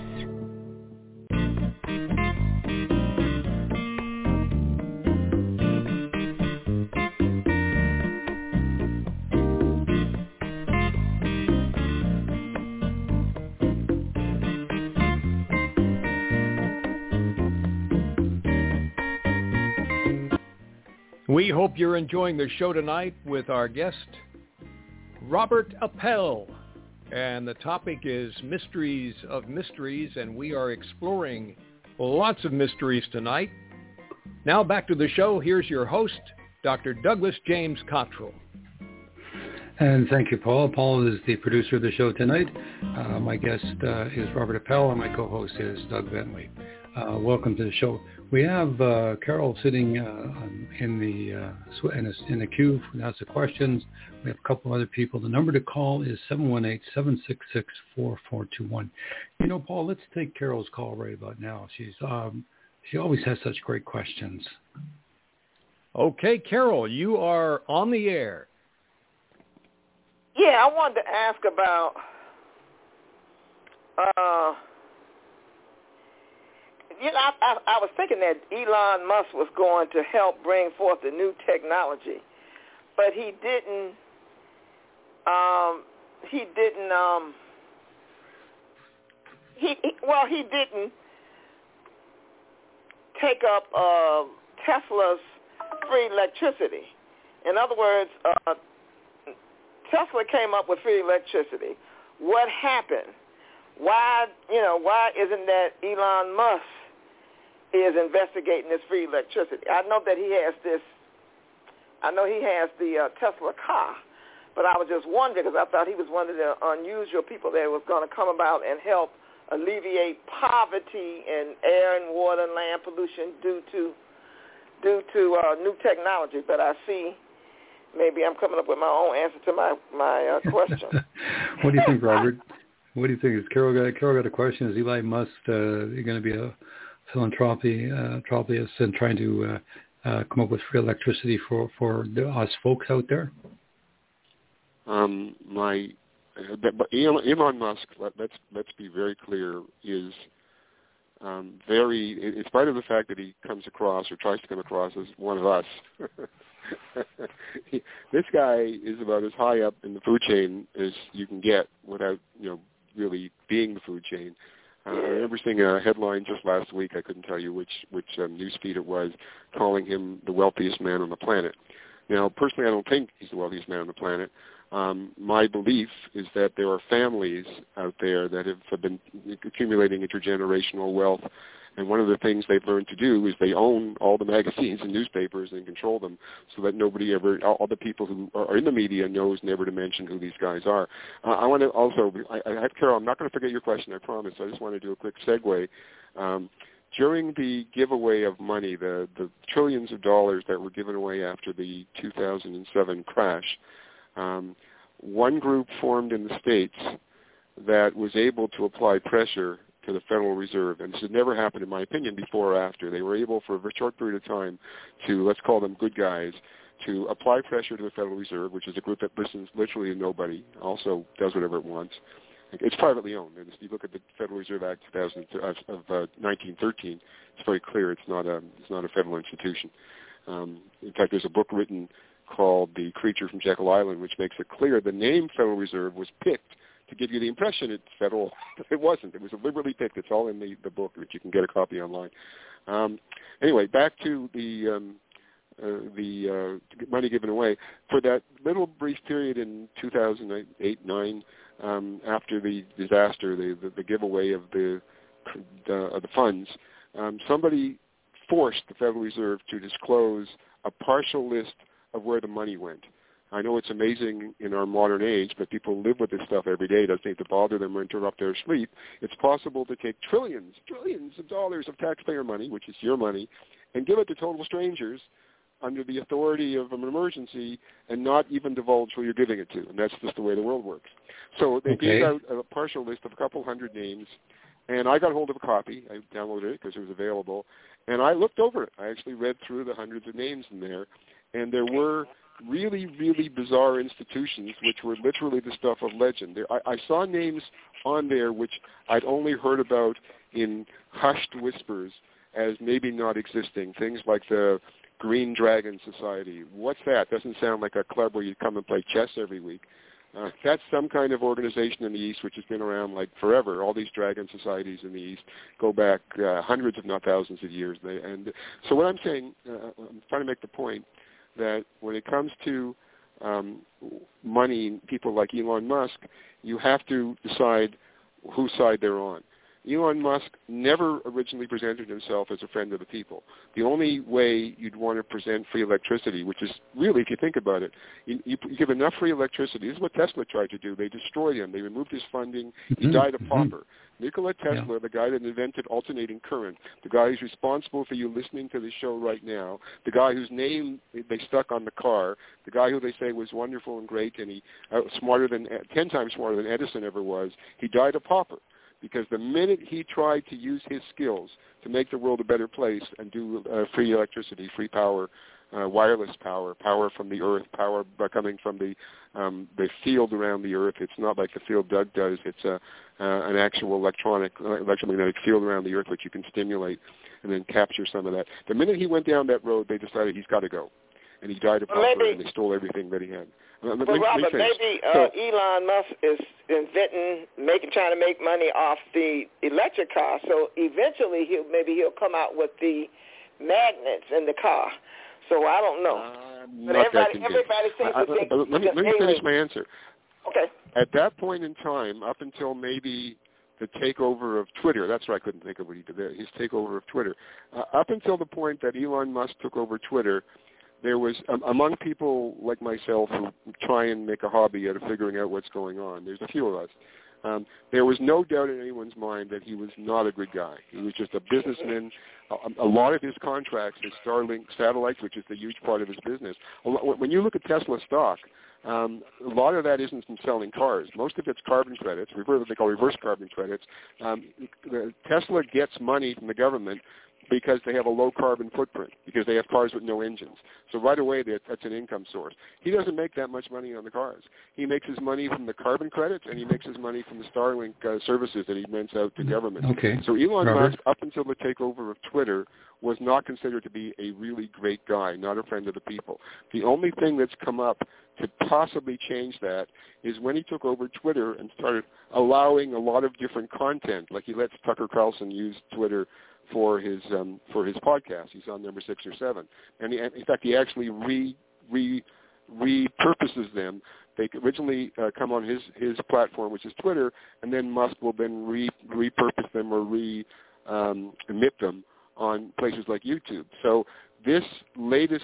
We hope you're enjoying the show tonight with our guest, Robert Appel. And the topic is Mysteries of Mysteries, and we are exploring lots of mysteries tonight. Now back to the show. Here's your host, Dr. Douglas James Cottrell. And thank you, Paul. Paul is the producer of the show tonight. My guest is Robert Appel, and my co-host is Doug Bentley. Welcome to the show. We have Carol sitting in the queue to ask the questions. We have a couple other people. The number to call is 718-766-4421. You know, Paul, let's take Carol's call right about now. She always has such great questions. Okay, Carol, you are on the air. Yeah, I wanted to ask about I was thinking that Elon Musk was going to help bring forth the new technology, but he didn't take up Tesla's free electricity. In other words, Tesla came up with free electricity. What happened? Why isn't that Elon Musk is investigating this free electricity? I know that he has the Tesla car, but I was just wondering because I thought he was one of the unusual people that was going to come about and help alleviate poverty and air and water and land pollution due to new technology. But I see maybe I'm coming up with my own answer to my question. What do you think, Robert? What do you think? Is Carol got a question? Is Elon Musk going to be a philanthropist and trying to come up with free electricity for us folks out there? Elon Musk, let's be very clear, is very, in spite of the fact that he comes across or tries to come across as one of us, this guy is about as high up in the food chain as you can get without, really being the food chain. I remember seeing a headline just last week, I couldn't tell you which newsfeed it was, calling him the wealthiest man on the planet. Now, personally, I don't think he's the wealthiest man on the planet. My belief is that there are families out there that have been accumulating intergenerational wealth, and one of the things they've learned to do is they own all the magazines and newspapers and control them so that nobody ever, all the people who are in the media knows never to mention who these guys are. I want to also, Carol, I'm not going to forget your question, I promise. I just want to do a quick segue. During the giveaway of money, the trillions of dollars that were given away after the 2007 crash, one group formed in the States that was able to apply pressure to the Federal Reserve, and this had never happened, in my opinion, before or after. They were able for a short period of time to, let's call them good guys, to apply pressure to the Federal Reserve, which is a group that listens literally to nobody, also does whatever it wants. It's privately owned. And if you look at the Federal Reserve Act of 1913, it's very clear it's not a federal institution. In fact, there's a book written called The Creature from Jekyll Island, which makes it clear the name Federal Reserve was picked to give you the impression it's federal. It wasn't. It was deliberately picked. It's all in the book, which you can get a copy online. Anyway, back to the money given away. For that little brief period in 2008-9, after the disaster, the giveaway of the funds, somebody forced the Federal Reserve to disclose a partial list of where the money went. I know it's amazing in our modern age, but people live with this stuff every day. It doesn't need to bother them or interrupt their sleep. It's possible to take trillions of dollars of taxpayer money, which is your money, and give it to total strangers under the authority of an emergency and not even divulge who you're giving it to. And that's just the way the world works. So they gave out a partial list of a couple hundred names, and I got hold of a copy. I downloaded it because it was available, and I looked over it. I actually read through the hundreds of names in there, and there were really, really bizarre institutions which were literally the stuff of legend. I saw names on there which I'd only heard about in hushed whispers as maybe not existing, things like the Green Dragon Society. What's that? Doesn't sound like a club where you come and play chess every week. That's some kind of organization in the East which has been around like forever. All these dragon societies in the East go back hundreds, if not thousands of years. And so what I'm saying, I'm trying to make the point that when it comes to money, people like Elon Musk, you have to decide whose side they're on. Elon Musk never originally presented himself as a friend of the people. The only way you'd want to present free electricity, which is really, if you think about it, you give enough free electricity. This is what Tesla tried to do. They destroyed him. They removed his funding. He died a pauper. Nikola Tesla, the guy that invented alternating current, the guy who's responsible for you listening to the show right now, the guy whose name they stuck on the car, the guy who they say was wonderful and great and he 10 times smarter than Edison ever was, he died a pauper. Because the minute he tried to use his skills to make the world a better place and do free electricity, free power, wireless power, power from the earth, power coming from the field around the earth. It's not like the field Doug does. It's an actual electromagnetic field around the earth which you can stimulate and then capture some of that. The minute he went down that road, they decided he's got to go. And he died of pauper, and they stole everything that he had. But Robert, maybe Elon Musk is trying to make money off the electric car. So eventually, he'll come out with the magnets in the car. So I don't know. But everybody seems to think. Let me finish my answer. Okay. At that point in time, up until maybe the takeover of Twitter, that's why I couldn't think of what he did there, his takeover of Twitter. Up until the point that Elon Musk took over Twitter, there was, among people like myself who try and make a hobby out of figuring out what's going on, there's a few of us, there was no doubt in anyone's mind that he was not a good guy. He was just a businessman. A lot of his contracts, his Starlink satellites, which is the huge part of his business. When you look at Tesla stock, a lot of that isn't from selling cars. Most of it's carbon credits, what they call reverse carbon credits. Tesla gets money from the government because they have a low carbon footprint, because they have cars with no engines. So right away, that's an income source. He doesn't make that much money on the cars. He makes his money from the carbon credits, and he makes his money from the Starlink services that he rents out to government. Okay. So Elon Musk, up until the takeover of Twitter, was not considered to be a really great guy, not a friend of the people. The only thing that's come up to possibly change that is when he took over Twitter and started allowing a lot of different content, like he lets Tucker Carlson use Twitter for his podcast. He's on number 6 or 7, and in fact he actually repurposes them. They originally come on his platform, which is Twitter, and then Musk will then repurpose them or emit them on places like YouTube. So this latest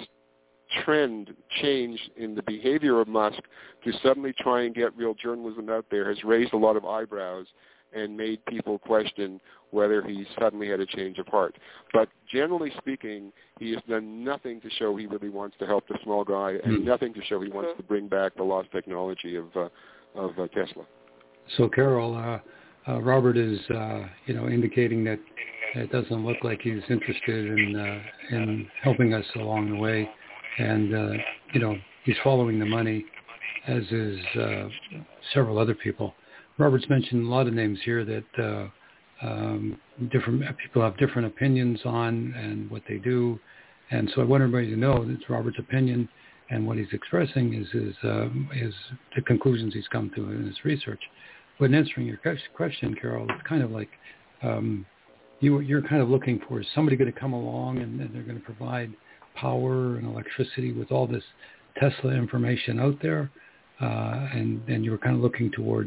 change in the behavior of Musk to suddenly try and get real journalism out there has raised a lot of eyebrows and made people question whether he suddenly had a change of heart. But generally speaking, he has done nothing to show he really wants to help the small guy and nothing to show he wants to bring back the lost technology of Tesla. So, Carol, Robert is, indicating that it doesn't look like he's interested in helping us along the way. And, he's following the money, as is several other people. Robert's mentioned a lot of names here that different people have different opinions on and what they do. And so I want everybody to know that it's Robert's opinion, and what he's expressing is the conclusions he's come to in his research. But in answering your question, Carol, it's kind of like you're kind of looking for, is somebody going to come along and they're going to provide power and electricity with all this Tesla information out there, and you were kind of looking towards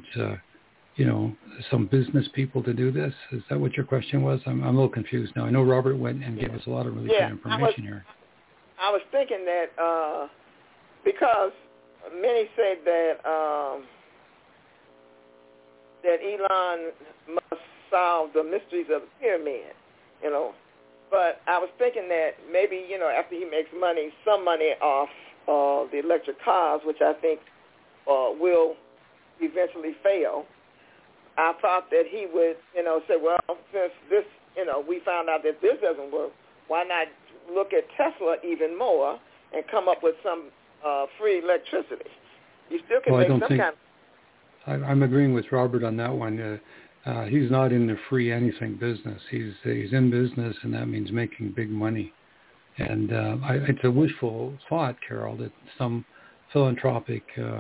some business people to do this. Is that what your question was? I'm a little confused now. I know Robert went and gave us a lot of really good information here. I was thinking that because many say that that Elon must solve the mysteries of the pyramid, you know. But I was thinking that maybe, you know, after he makes money, some money off the electric cars, which I think will eventually fail, I thought that he would, you know, say, well, since this, you know, we found out that this doesn't work, why not look at Tesla even more and come up with some free electricity? You still can make some kind of... I'm agreeing with Robert on that one. He's not in the free anything business. He's in business, and that means making big money. And it's a wishful thought, Carol, that some philanthropic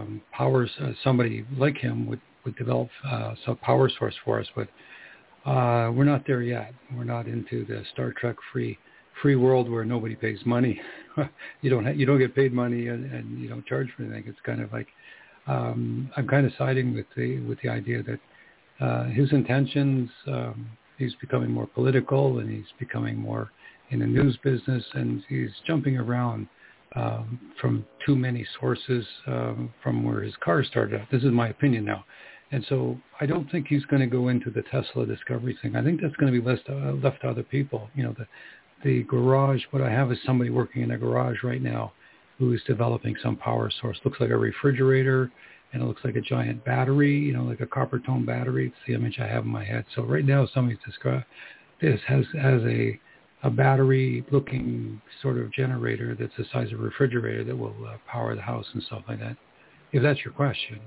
somebody like him would develop some power source for us. But we're not there yet. We're not into the Star Trek free world where nobody pays money. You don't get paid money, and you don't charge for anything. It's kind of like I'm kind of siding with the idea that his intentions, he's becoming more political, and he's becoming more in the news business, and he's jumping around from too many sources from where his car started out. This is my opinion now. And so I don't think he's going to go into the Tesla discovery thing. I think that's going to be left to other people. You know, the garage, what I have is somebody working in a garage right now who is developing some power source. Looks like a refrigerator, and it looks like a giant battery, you know, like a copper tone battery. It's the image I have in my head. So right now somebody's described this has a battery-looking sort of generator that's the size of a refrigerator that will power the house and stuff like that, if that's your question.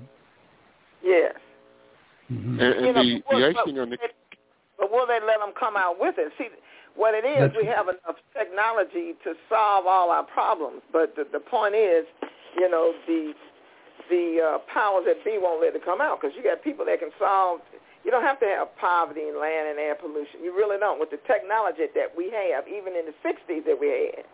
Yes. Mm-hmm. And the icing on the... But will they let them come out with it? See, what it is, we have enough technology to solve all our problems. But the point is, you know, the powers that be won't let it come out, because you got people that can solve... You don't have to have poverty and land and air pollution. You really don't. With the technology that we have, even in the 60s that we had.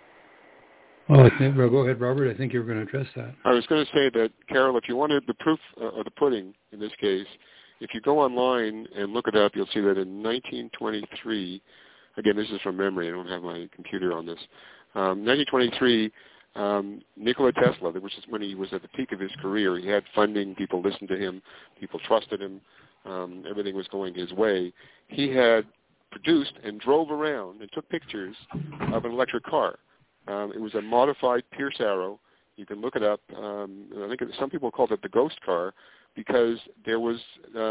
Well, go ahead, Robert. I think you were going to address that. I was going to say that, Carol, if you wanted the proof of the pudding, in this case, if you go online and look it up, you'll see that in 1923, again, this is from memory. I don't have my computer on this. 1923, Nikola Tesla, which is when he was at the peak of his career, he had funding, people listened to him, people trusted him, everything was going his way. He had produced and drove around and took pictures of an electric car. It was a modified Pierce Arrow. You can look it up. I think some people called it the ghost car because there was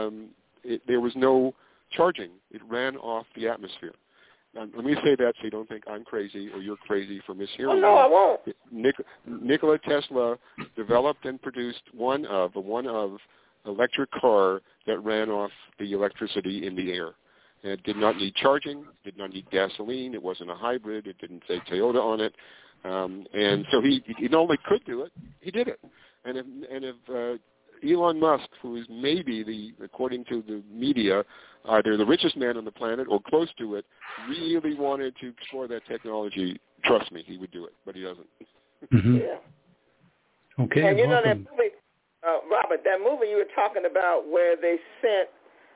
no charging. It ran off the atmosphere. Let me say that so you don't think I'm crazy or you're crazy for mishearing. Oh, no, I won't. Nikola Tesla developed and produced one of electric car that ran off the electricity in the air. And it did not need charging, did not need gasoline, it wasn't a hybrid, it didn't say Toyota on it. And so he not only could do it, he did it. And if Elon Musk, who is maybe, according to the media, either the richest man on the planet or close to it, really wanted to explore that technology, trust me, he would do it, but he doesn't. Mm-hmm. Yeah. Okay, and you know welcome. that movie, Robert, that movie you were talking about where they sent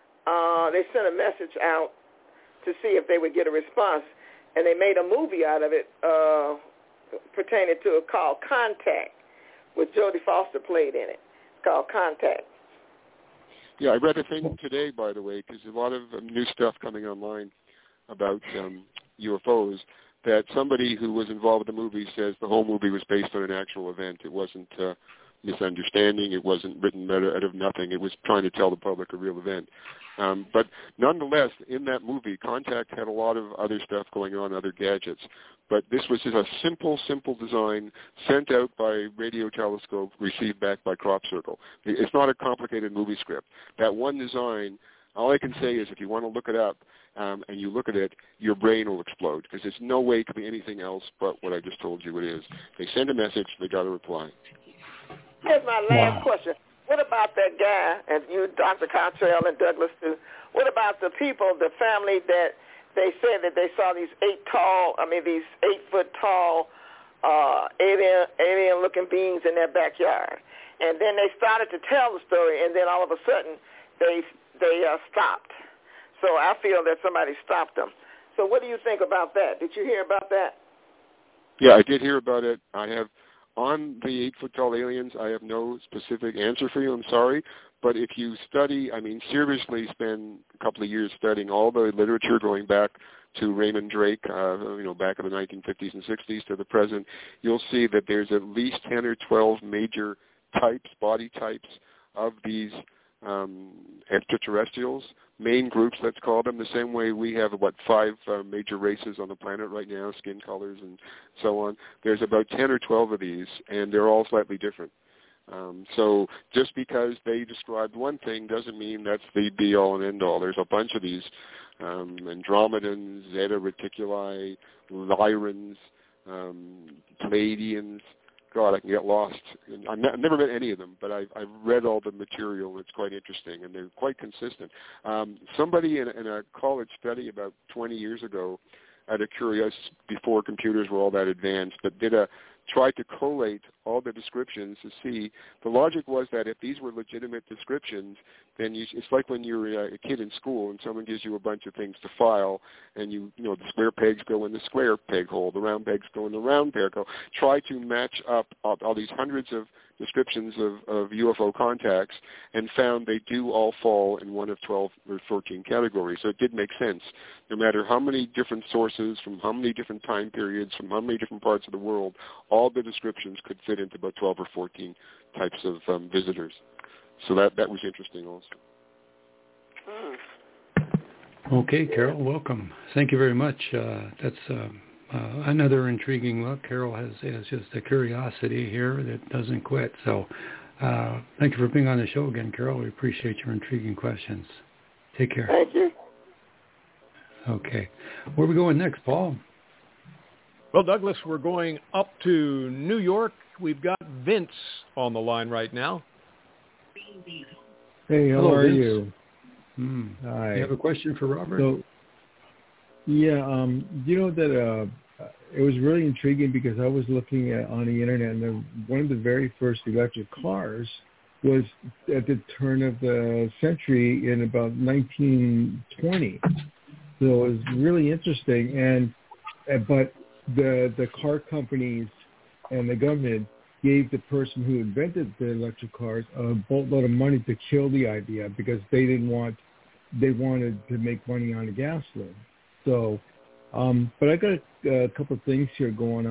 a message out to see if they would get a response, and they made a movie out of it pertaining to it called Contact, with Jodie Foster played in it. It's called Contact. Yeah, I read a thing today, by the way, because a lot of new stuff coming online about UFOs, that somebody who was involved with the movie says the whole movie was based on an actual event. It wasn't misunderstanding. It wasn't written out of nothing. It was trying to tell the public a real event. But nonetheless, in that movie, Contact had a lot of other stuff going on, other gadgets. But this was just a simple design sent out by radio telescope, received back by crop circle. It's not a complicated movie script. That one design, all I can say is if you want to look it up and you look at it, your brain will explode because there's no way it could be anything else but what I just told you it is. They send a message, they got a reply. Here's my last question. What about that guy, and you, Dr. Cottrell and Douglas too, what about the people, the family that they said that they saw these 8-foot tall alien-looking beings in their backyard? And then they started to tell the story, and then all of a sudden they stopped. So I feel that somebody stopped them. So what do you think about that? Did you hear about that? Yeah, I did hear about it. I have On the 8-foot-tall aliens, I have no specific answer for you. I'm sorry. But if you study, seriously spend a couple of years studying all the literature going back to Raymond Drake, back in the 1950s and 60s to the present, you'll see that there's at least 10 or 12 major types, body types of these extraterrestrials, main groups, let's call them, the same way we have, 5 major races on the planet right now, skin colors and so on. There's about 10 or 12 of these, and they're all slightly different. So just because they described one thing doesn't mean that's the be-all and end-all. There's a bunch of these Andromedans, Zeta Reticuli, Lyrans, Pleiadians. God, I can get lost. I've never met any of them, but I've read all the material. It's quite interesting, and they're quite consistent. Somebody in a college study about 20 years ago, out of curiosity, before computers were all that advanced, but tried to collate all the descriptions to see. The logic was that if these were legitimate descriptions, then it's like when you're a kid in school and someone gives you a bunch of things to file, and the square pegs go in the square peg hole, the round pegs go in the round peg hole. Try to match up all these hundreds of descriptions of UFO contacts, and found they do all fall in one of 12 or 14 categories. So it did make sense. No matter how many different sources, from how many different time periods, from how many different parts of the world, all the descriptions could fit into about 12 or 14 types of visitors. So that was interesting also. Okay, Carol, welcome. Thank you very much. That's another intriguing look. Carol has just a curiosity here that doesn't quit. So thank you for being on the show again, Carol. We appreciate your intriguing questions. Take care. Thank you. Okay. Where are we going next, Paul? Well, Douglas, we're going up to New York. We've got Vince on the line right now. Hey, how Hello, are Vince. you? Hi. You have a question for Robert? So, yeah, that it was really intriguing because I was looking on the internet, and one of the very first electric cars was at the turn of the century in about 1920. So it was really interesting, but the car companies and the government gave the person who invented the electric cars a boatload of money to kill the idea because they wanted to make money on the gasoline. So, but I got a couple of things here going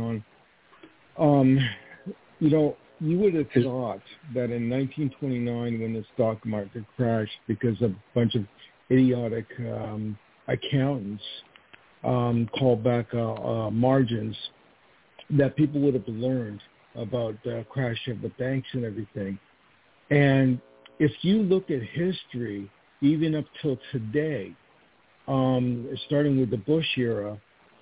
on. You would have thought that in 1929, when the stock market crashed because a bunch of idiotic accountants called back margins, that people would have learned about the crash of the banks and everything. And if you look at history, even up till today, starting with the Bush era,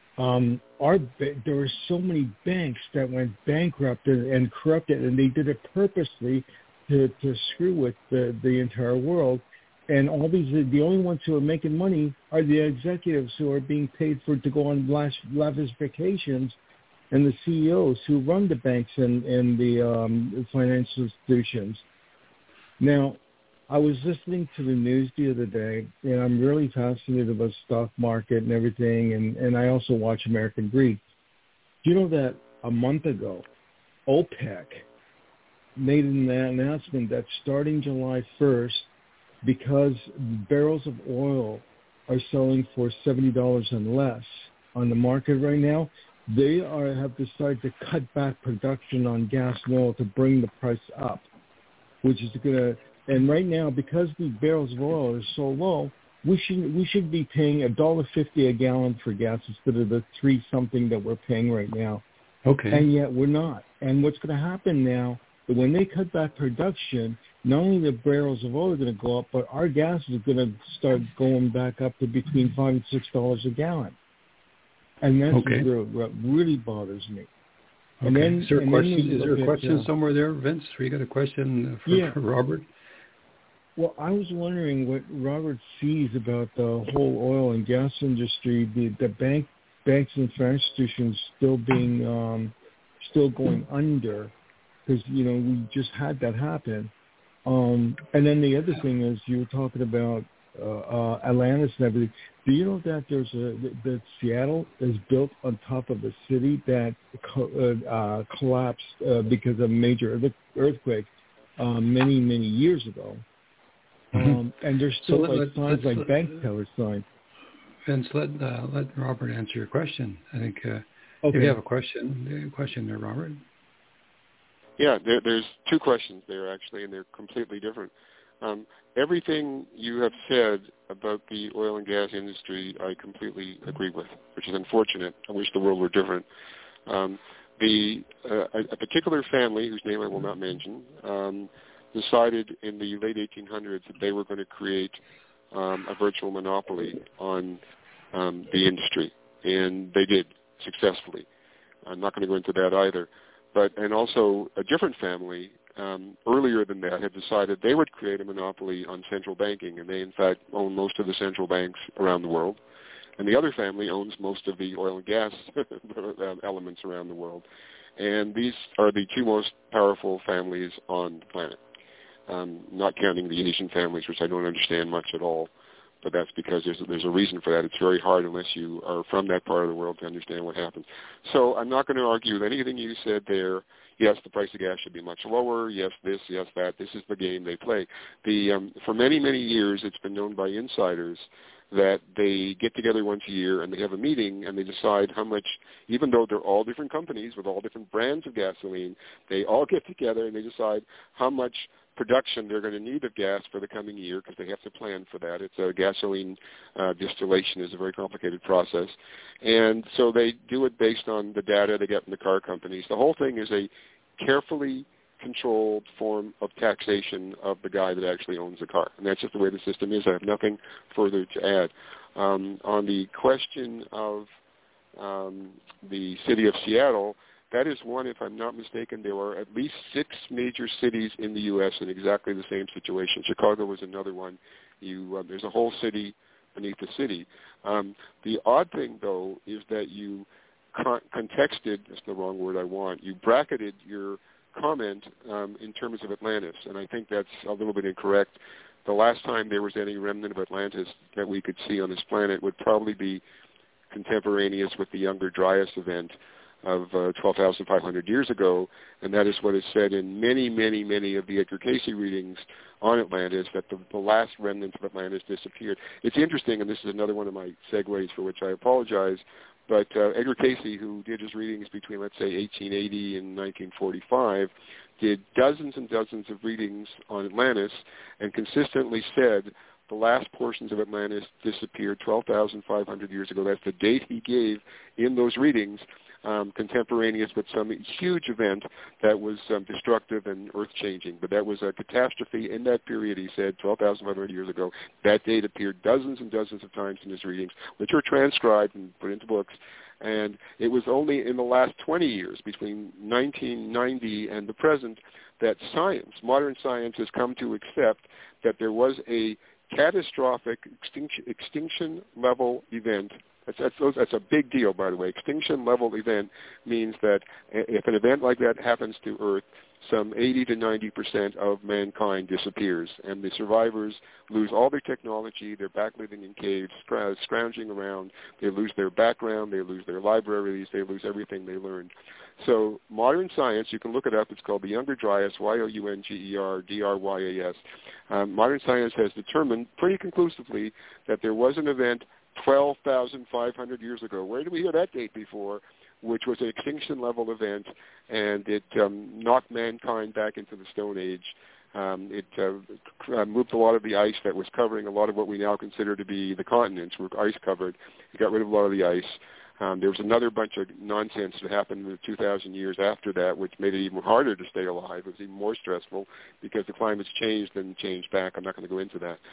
there were so many banks that went bankrupt and corrupted, and they did it purposely to screw with the entire world. And all these, the only ones who are making money are the executives who are being paid to go on lavish vacations, and the CEOs who run the banks and the financial institutions. Now, I was listening to the news the other day, and I'm really fascinated about the stock market and everything, and I also watch American Greed. Do you know that a month ago, OPEC made an announcement that starting July 1st, because barrels of oil are selling for $70 and less on the market right now, they have decided to cut back production on gas and oil to bring the price up, which is going to. And right now, because the barrels of oil are so low, we should be paying $1.50 a gallon for gas instead of the $3-something that we're paying right now. Okay. And yet we're not. And what's going to happen now, when they cut back production, not only the barrels of oil are going to go up, but our gas is going to start going back up to between $5 and $6 a gallon. And that's what really bothers me. Okay. And then, is there a question somewhere there, Vince? You got a question for Robert? Well, I was wondering what Robert sees about the whole oil and gas industry, the banks and financial institutions still going under, because we just had that happen. And then the other thing is you were talking about Atlantis and everything. Do you know that that Seattle is built on top of a city that collapsed because of a major earthquake many years ago? And there's still signs like bank teller signs. Vince, let Robert answer your question. I think if you have a question there, Robert. Yeah, there's two questions there, actually, and they're completely different. Everything you have said about the oil and gas industry, I completely agree with, which is unfortunate. I wish the world were different. A particular family, whose name I will not mention, decided in the late 1800s that they were going to create a virtual monopoly on the industry, and they did successfully. I'm not going to go into that either. And also a different family earlier than that had decided they would create a monopoly on central banking, and they in fact own most of the central banks around the world. And the other family owns most of the oil and gas elements around the world. And these are the two most powerful families on the planet, not counting the Asian families, which I don't understand much at all. But that's because there's a reason for that. It's very hard unless you are from that part of the world to understand what happens. So I'm not going to argue with anything you said there. Yes, the price of gas should be much lower. Yes, this, yes, that. This is the game they play. For many years, it's been known by insiders that they get together once a year and they have a meeting and they decide how much, even though they're all different companies with all different brands of gasoline, they all get together and they decide how much production they're going to need of gas for the coming year, because they have to plan for that. It's a gasoline distillation is a very complicated process. And so they do it based on the data they get from the car companies. The whole thing is a carefully controlled form of taxation of the guy that actually owns the car. And that's just the way the system is. I have nothing further to add. On the question of the city of Seattle, that is one, if I'm not mistaken, there are at least 6 major cities in the U.S. in exactly the same situation. Chicago was another one. There's a whole city beneath the city. The odd thing, though, is that you contexted, that's the wrong word I want, you bracketed your comment in terms of Atlantis, and I think that's a little bit incorrect. The last time there was any remnant of Atlantis that we could see on this planet would probably be contemporaneous with the Younger Dryas event of 12,500 years ago, and that is what is said in many of the Edgar Cayce readings on Atlantis, that the last remnants of Atlantis disappeared. It's interesting, and this is another one of my segues for which I apologize, but Edgar Cayce, who did his readings between, let's say, 1880 and 1945, did dozens and dozens of readings on Atlantis and consistently said the last portions of Atlantis disappeared 12,500 years ago. That's the date he gave in those readings, contemporaneous with some huge event that was destructive and earth-changing. But that was a catastrophe in that period, he said, 12,500 years ago. That date appeared dozens and dozens of times in his readings, which are transcribed and put into books. And it was only in the last 20 years, between 1990 and the present, that science, modern science, has come to accept that there was a catastrophic extinction-level event. That's a big deal, by the way. Extinction-level event means that if an event like that happens to Earth, some 80 to 90% of mankind disappears, and the survivors lose all their technology. They're back living in caves, scrounging around. They lose their background. They lose their libraries. They lose everything they learned. So modern science, you can look it up. It's called the Younger Dryas, YOUNGER-DRYAS. Modern science has determined pretty conclusively that there was an event 12,500 years ago. Where did we hear that date before? Which was an extinction-level event, and it knocked mankind back into the Stone Age. It moved a lot of the ice that was covering a lot of what we now consider to be the continents. Were ice-covered. It got rid of a lot of the ice. There was another bunch of nonsense that happened in the 2,000 years after that, which made it even harder to stay alive. It was even more stressful because the climate's changed and changed back. I'm not going to go into that.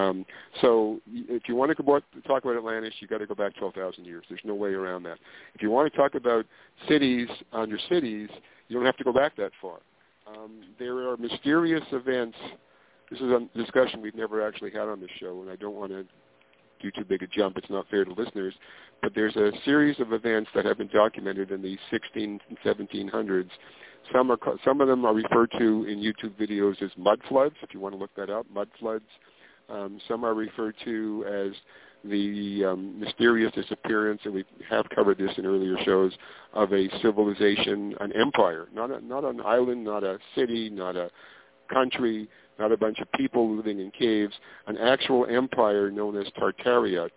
So if you want to talk about Atlantis, you've got to go back 12,000 years. There's no way around that. If you want to talk about cities under cities, you don't have to go back that far. There are mysterious events. This is a discussion we've never actually had on this show, and I don't want to do too big a jump. It's not fair to listeners. But there's a series of events that have been documented in the 1600s and 1700s. Some of them are referred to in YouTube videos as mud floods, if you want to look that up, mud floods. Some are referred to as the mysterious disappearance, and we have covered this in earlier shows, of a civilization, an empire, not an island, not a city, not a country, not a bunch of people living in caves, an actual empire known as Tartaria,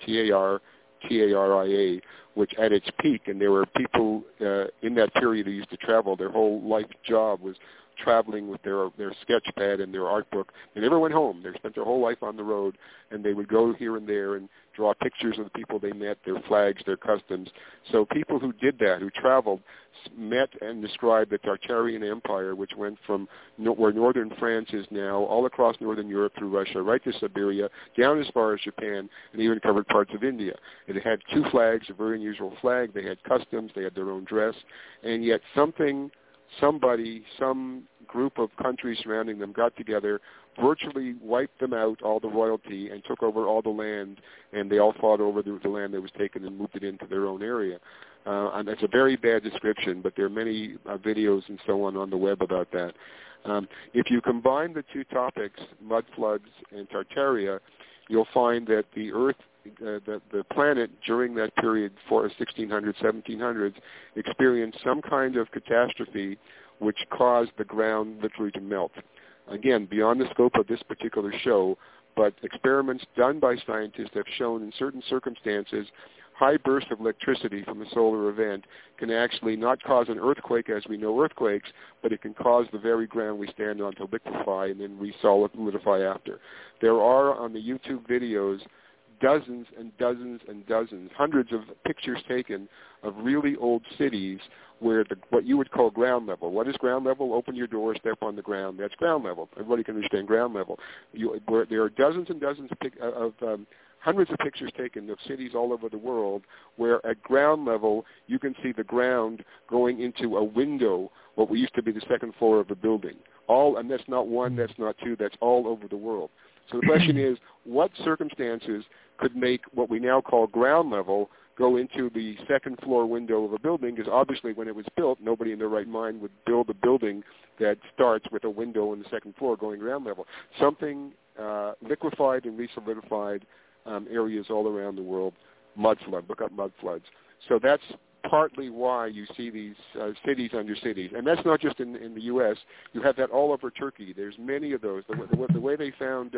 Tartaria, which at its peak, and there were people in that period who used to travel, their whole life job was traveling with their sketch pad and their art book. They never went home. They spent their whole life on the road, and they would go here and there and draw pictures of the people they met, their flags, their customs. So people who did that, who traveled, met and described the Tartarian Empire, which went from where northern France is now, all across northern Europe through Russia, right to Siberia, down as far as Japan, and even covered parts of India. It had two flags, a very unusual flag. They had customs. They had their own dress. And yet somebody, some group of countries surrounding them got together, virtually wiped them out, all the royalty, and took over all the land, and they all fought over the land that was taken and moved it into their own area. And that's a very bad description, but there are many videos and so on the web about that. If you combine the two topics, mud floods and Tartaria, you'll find that the Earth, the planet during that period, 1600s, 1700s, experienced some kind of catastrophe which caused the ground literally to melt. Again, beyond the scope of this particular show, but experiments done by scientists have shown in certain circumstances high bursts of electricity from a solar event can actually not cause an earthquake as we know earthquakes, but it can cause the very ground we stand on to liquefy and then solidify after. There are on the YouTube videos dozens and dozens and dozens, hundreds of pictures taken of really old cities where what you would call ground level. What is ground level? Open your door, step on the ground. That's ground level. Everybody can understand ground level. Where there are dozens and dozens of hundreds of pictures taken of cities all over the world where at ground level you can see the ground going into a window, what used to be the second floor of a building. And that's not one, that's not two, that's all over the world. So the question is, what circumstances could make what we now call ground level go into the second floor window of a building? Because obviously when it was built, nobody in their right mind would build a building that starts with a window in the second floor going ground level. Something liquefied and resolidified areas all around the world, mud flood, look up mud floods. So that's partly why you see these cities under cities. And that's not just in the U.S. You have that all over Turkey. There's many of those. The way they found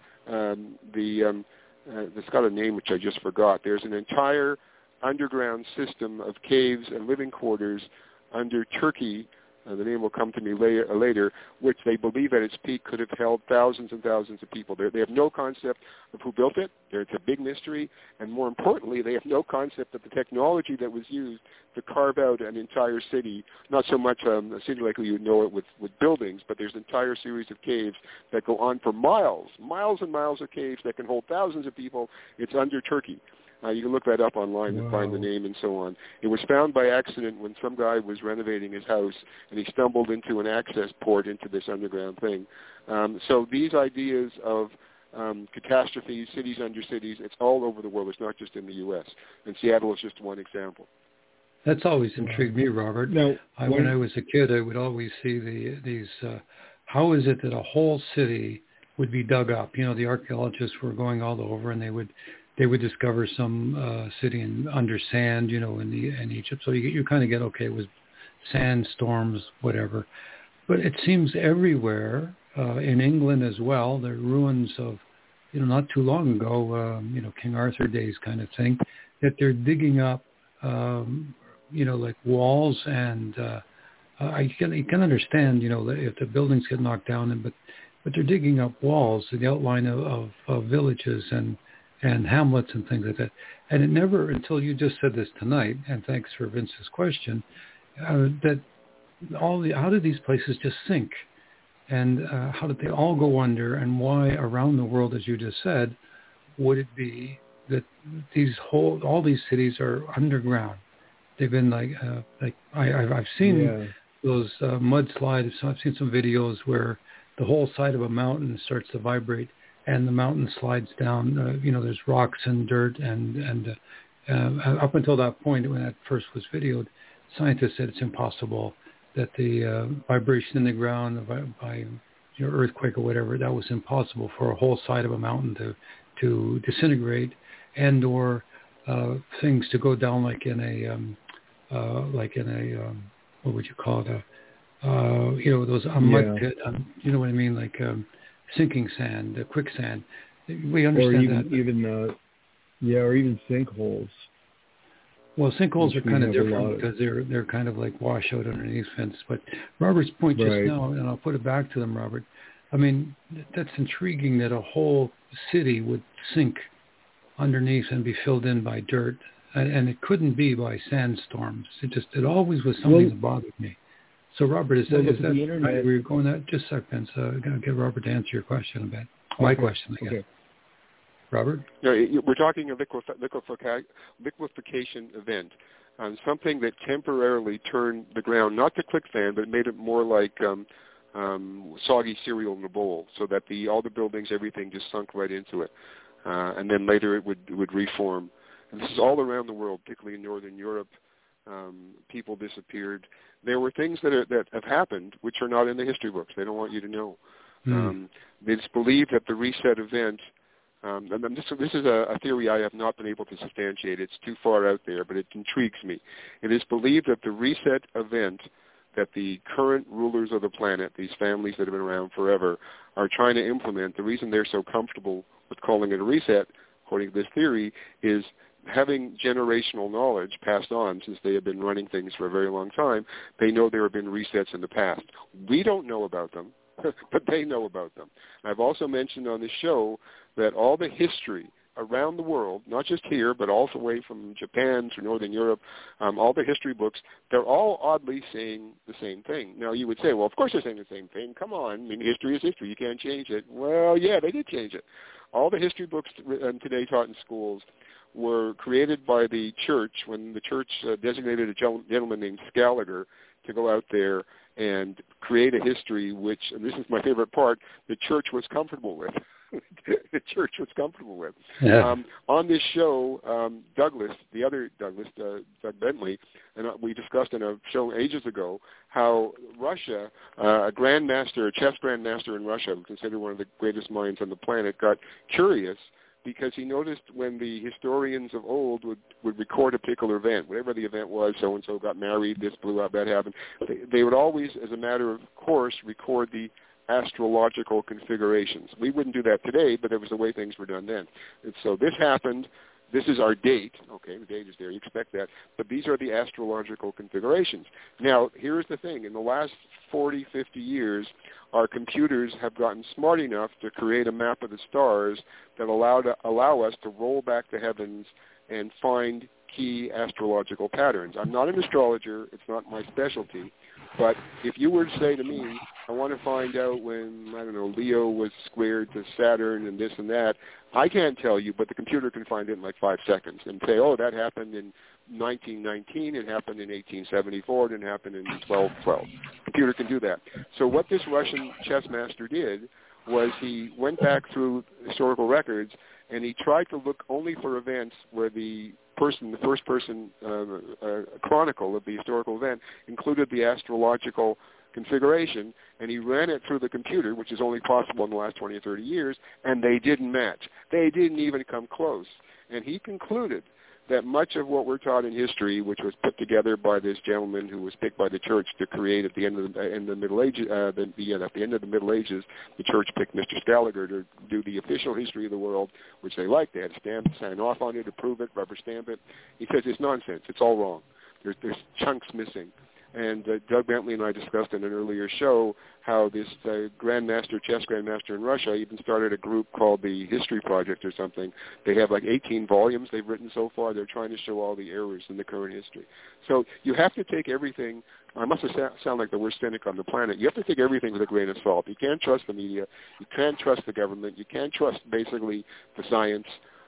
it's got a name which I just forgot. There's an entire underground system of caves and living quarters under Turkey, the name will come to me later, which they believe at its peak could have held thousands and thousands of people. They have no concept of who built it. It's a big mystery. And more importantly, they have no concept of the technology that was used to carve out an entire city, not so much a city like you would know it with buildings, but there's an entire series of caves that go on for miles and miles of caves that can hold thousands of people. It's under Turkey. You can look that up online and find the name and so on. It was found by accident when some guy was renovating his house, and he stumbled into an access port into this underground thing. So these ideas of catastrophes, cities under cities, it's all over the world. It's not just in the U.S. And Seattle is just one example. That's always intrigued me, Robert. When I was a kid, I would always see these, how is it that a whole city would be dug up? You know, the archaeologists were going all over, and they would discover some city under sand, you know, in Egypt. So you kind of get, okay, it was sandstorms, whatever. But it seems everywhere, in England as well, there are ruins of, you know, not too long ago, you know, King Arthur days kind of thing, that they're digging up, you know, like walls. And you can understand, you know, if the buildings get knocked down, but they're digging up walls, the outline of villages and hamlets and things like that. And it never, until you just said this tonight, and thanks for Vince's question, that how did these places just sink? And how did they all go under? And why around the world, as you just said, would it be that all these cities are underground? They've been like I've seen those mudslides. I've seen some videos where the whole side of a mountain starts to vibrate, and the mountain slides down. You know, there's rocks and dirt, and up until that point, when that first was videoed, scientists said it's impossible that the vibration in the ground by earthquake or whatever, that was impossible for a whole side of a mountain to disintegrate, and or things to go down like in a what would you call it? Those mud pit. You know what I mean? Like sinking sand, quicksand. We understand that. Or even sinkholes. Well, sinkholes are kind of different because they're kind of like washout underneath fence. But Robert's point just now, and I'll put it back to them, Robert. I mean, that's intriguing that a whole city would sink underneath and be filled in by dirt, and it couldn't be by sandstorms. It always was something that bothered me. So, Robert, is that the internet? We're going that just a second. So, I'm going to get Robert to answer your question a bit. My question, I guess. Okay. Robert? We're talking a liquefaction event, something that temporarily turned the ground not to quicksand, but made it more like soggy cereal in a bowl, so that all the buildings, everything just sunk right into it, and then later it would reform. And this is all around the world, particularly in Northern Europe. People disappeared. There were things that have happened which are not in the history books. They don't want you to know. It's believed that the reset event. And this is a theory I have not been able to substantiate. It's too far out there, but it intrigues me. It is believed that the reset event that the current rulers of the planet, these families that have been around forever, are trying to implement, the reason they're so comfortable with calling it a reset, according to this theory, is having generational knowledge passed on since they have been running things for a very long time. They know there have been resets in the past. We don't know about them, but they know about them. I've also mentioned on this show that all the history around the world, not just here, but all the way from Japan to Northern Europe, all the history books, they're all oddly saying the same thing. Now, you would say, well, of course they're saying the same thing. Come on. I mean, history is history. You can't change it. Well, yeah, they did change it. All the history books today taught in schools were created by the church when the church designated a gentleman named Scaliger to go out there and create a history which, and this is my favorite part, the church was comfortable with. The church was comfortable with. Yeah. On this show, Douglas, the other Douglas, Doug Bentley, and we discussed in a show ages ago how Russia, a chess grandmaster in Russia, considered one of the greatest minds on the planet, got curious because he noticed when the historians of old would record a particular event, whatever the event was, so-and-so got married, this blew up, that happened, they would always, as a matter of course, record the astrological configurations. We wouldn't do that today, but it was the way things were done then. And so this happened. This is our date. Okay, the date is there. You expect that. But these are the astrological configurations. Now, here's the thing. In the last 40, 50 years, our computers have gotten smart enough to create a map of the stars that allow us to roll back the heavens and find key astrological patterns. I'm not an astrologer. It's not my specialty. But if you were to say to me, I want to find out when, I don't know, Leo was squared to Saturn and this and that, I can't tell you, but the computer can find it in like 5 seconds and say, oh, that happened in 1919, it happened in 1874, it didn't happen in 1212. The computer can do that. So what this Russian chess master did was he went back through historical records and he tried to look only for events where the first person chronicle of the historical event included the astrological configuration, and he ran it through the computer, which is only possible in the last 20 or 30 years, and they didn't match. They didn't even come close. And he concluded that much of what we're taught in history, which was put together by this gentleman who was picked by the church to create at the end of the Middle Ages, at the end of the Middle Ages, the church picked Mr. Scaliger to do the official history of the world, which they liked. They had to sign off on it, approve it, rubber stamp it. He says it's nonsense. It's all wrong. There's chunks missing. And Doug Bentley and I discussed in an earlier show how this chess grandmaster in Russia even started a group called the History Project or something. They have like 18 volumes they've written so far. They're trying to show all the errors in the current history. So you have to take everything. I must sound like the worst cynic on the planet. You have to take everything with a grain of salt. You can't trust the media. You can't trust the government. You can't trust basically the science.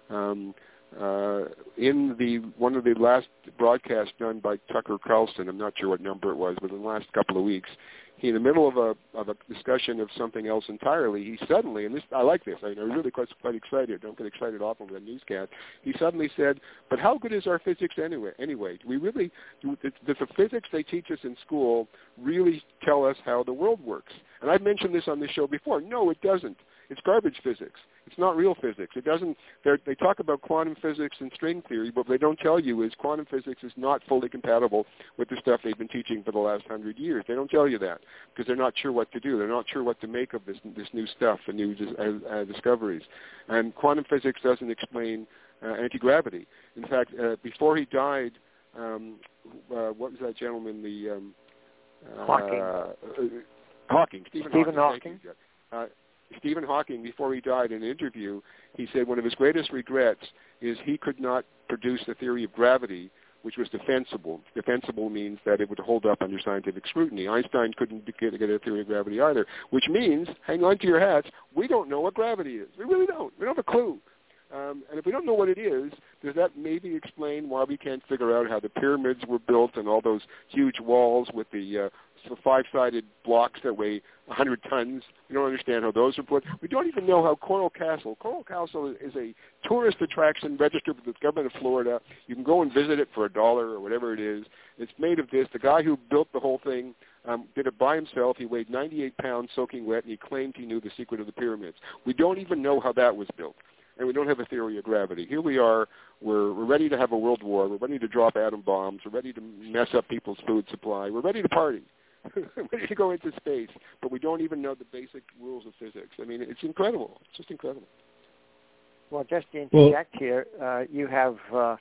In one of the last broadcasts done by Tucker Carlson, I'm not sure what number it was, but in the last couple of weeks, he, in the middle of a discussion of something else entirely, he suddenly, and this I like this, I'm really quite excited. Don't get excited often with a newscast. He suddenly said, "But how good is our physics anyway? We really does the physics they teach us in school really tell us how the world works?" And I've mentioned this on this show before. No, it doesn't. It's garbage physics. It's not real physics. It doesn't. They talk about quantum physics and string theory, but what they don't tell you is quantum physics is not fully compatible with the stuff they've been teaching for the last 100 years. They don't tell you that because they're not sure what to do. They're not sure what to make of this new stuff, the new discoveries. And quantum physics doesn't explain anti-gravity. In fact, before he died, what was that gentleman? Hawking. Stephen Hawking. Stephen Hawking, before he died in an interview, he said one of his greatest regrets is he could not produce the theory of gravity, which was defensible. Defensible means that it would hold up under scientific scrutiny. Einstein couldn't get a theory of gravity either, which means, hang on to your hats, we don't know what gravity is. We really don't. We don't have a clue. And if we don't know what it is, does that maybe explain why we can't figure out how the pyramids were built and all those huge walls with the five-sided blocks that weigh 100 tons? We don't understand how those are put. We don't even know how Coral Castle is a tourist attraction registered with the government of Florida. You can go and visit it for $1 or whatever it is. It's made of this. The guy who built the whole thing did it by himself. He weighed 98 pounds soaking wet, and he claimed he knew the secret of the pyramids. We don't even know how that was built. And we don't have a theory of gravity. Here we are. We're ready to have a world war. We're ready to drop atom bombs. We're ready to mess up people's food supply. We're ready to party. We're ready to go into space. But we don't even know the basic rules of physics. I mean, it's incredible. It's just incredible. Well, just to interject here, you have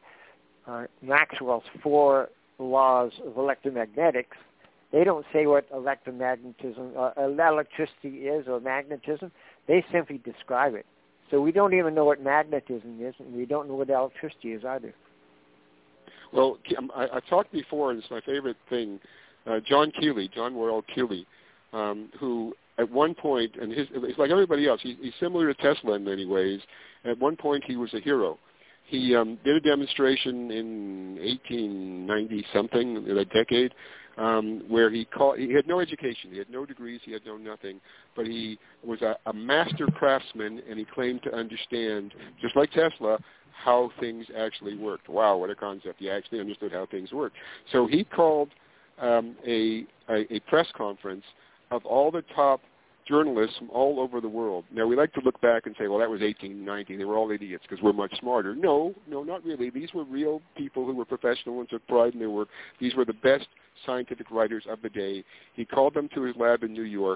Maxwell's 4 laws of electromagnetics. They don't say what electromagnetism, electricity is or magnetism. They simply describe it. So we don't even know what magnetism is, and we don't know what electricity is either. Well, I've talked before, and it's my favorite thing, John Worrell Keeley, who at one point, and it's like everybody else, he's similar to Tesla in many ways. At one point, he was a hero. He did a demonstration in 1890-something, in a decade, where he had no education, he had no degrees, he had no nothing, but he was a master craftsman, and he claimed to understand, just like Tesla, how things actually worked. Wow, what a concept. He actually understood how things worked. So he called a press conference of all the top journalists from all over the world. Now, we like to look back and say, well, that was 1890. They were all idiots because we're much smarter. No, not really. These were real people who were professional and took pride in their work. These were the best scientific writers of the day. He called them to his lab in New York.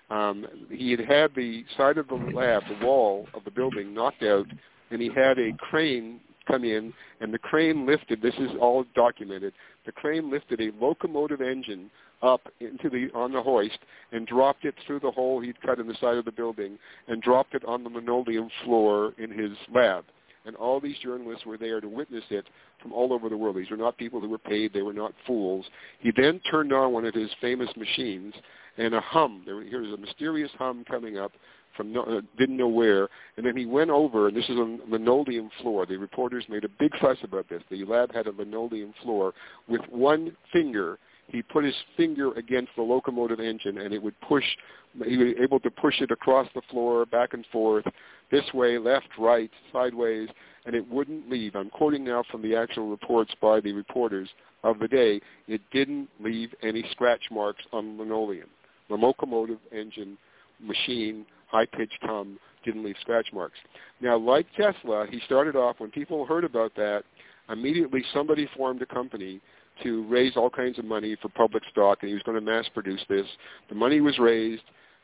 He had the side of the lab, the wall of the building, knocked out, and he had a crane come in, and the crane lifted, this is all documented, the crane lifted a locomotive engine up on the hoist and dropped it through the hole he'd cut in the side of the building and dropped it on the linoleum floor in his lab. And all these journalists were there to witness it from all over the world. These were not people who were paid. They were not fools. He then turned on one of his famous machines, and a hum. There was a mysterious hum coming up from didn't know where. And then he went over, and this is on linoleum floor. The reporters made a big fuss about this. The lab had a linoleum floor. With one finger, he put his finger against the locomotive engine, and it would push. He was able to push it across the floor, back and forth, this way, left, right, sideways, and it wouldn't leave. I'm quoting now from the actual reports by the reporters of the day. It didn't leave any scratch marks on linoleum. The locomotive engine machine, high-pitched hum, didn't leave scratch marks. Now, like Tesla, he started off, when people heard about that, immediately somebody formed a company to raise all kinds of money for public stock, and he was going to mass produce this. The money was raised.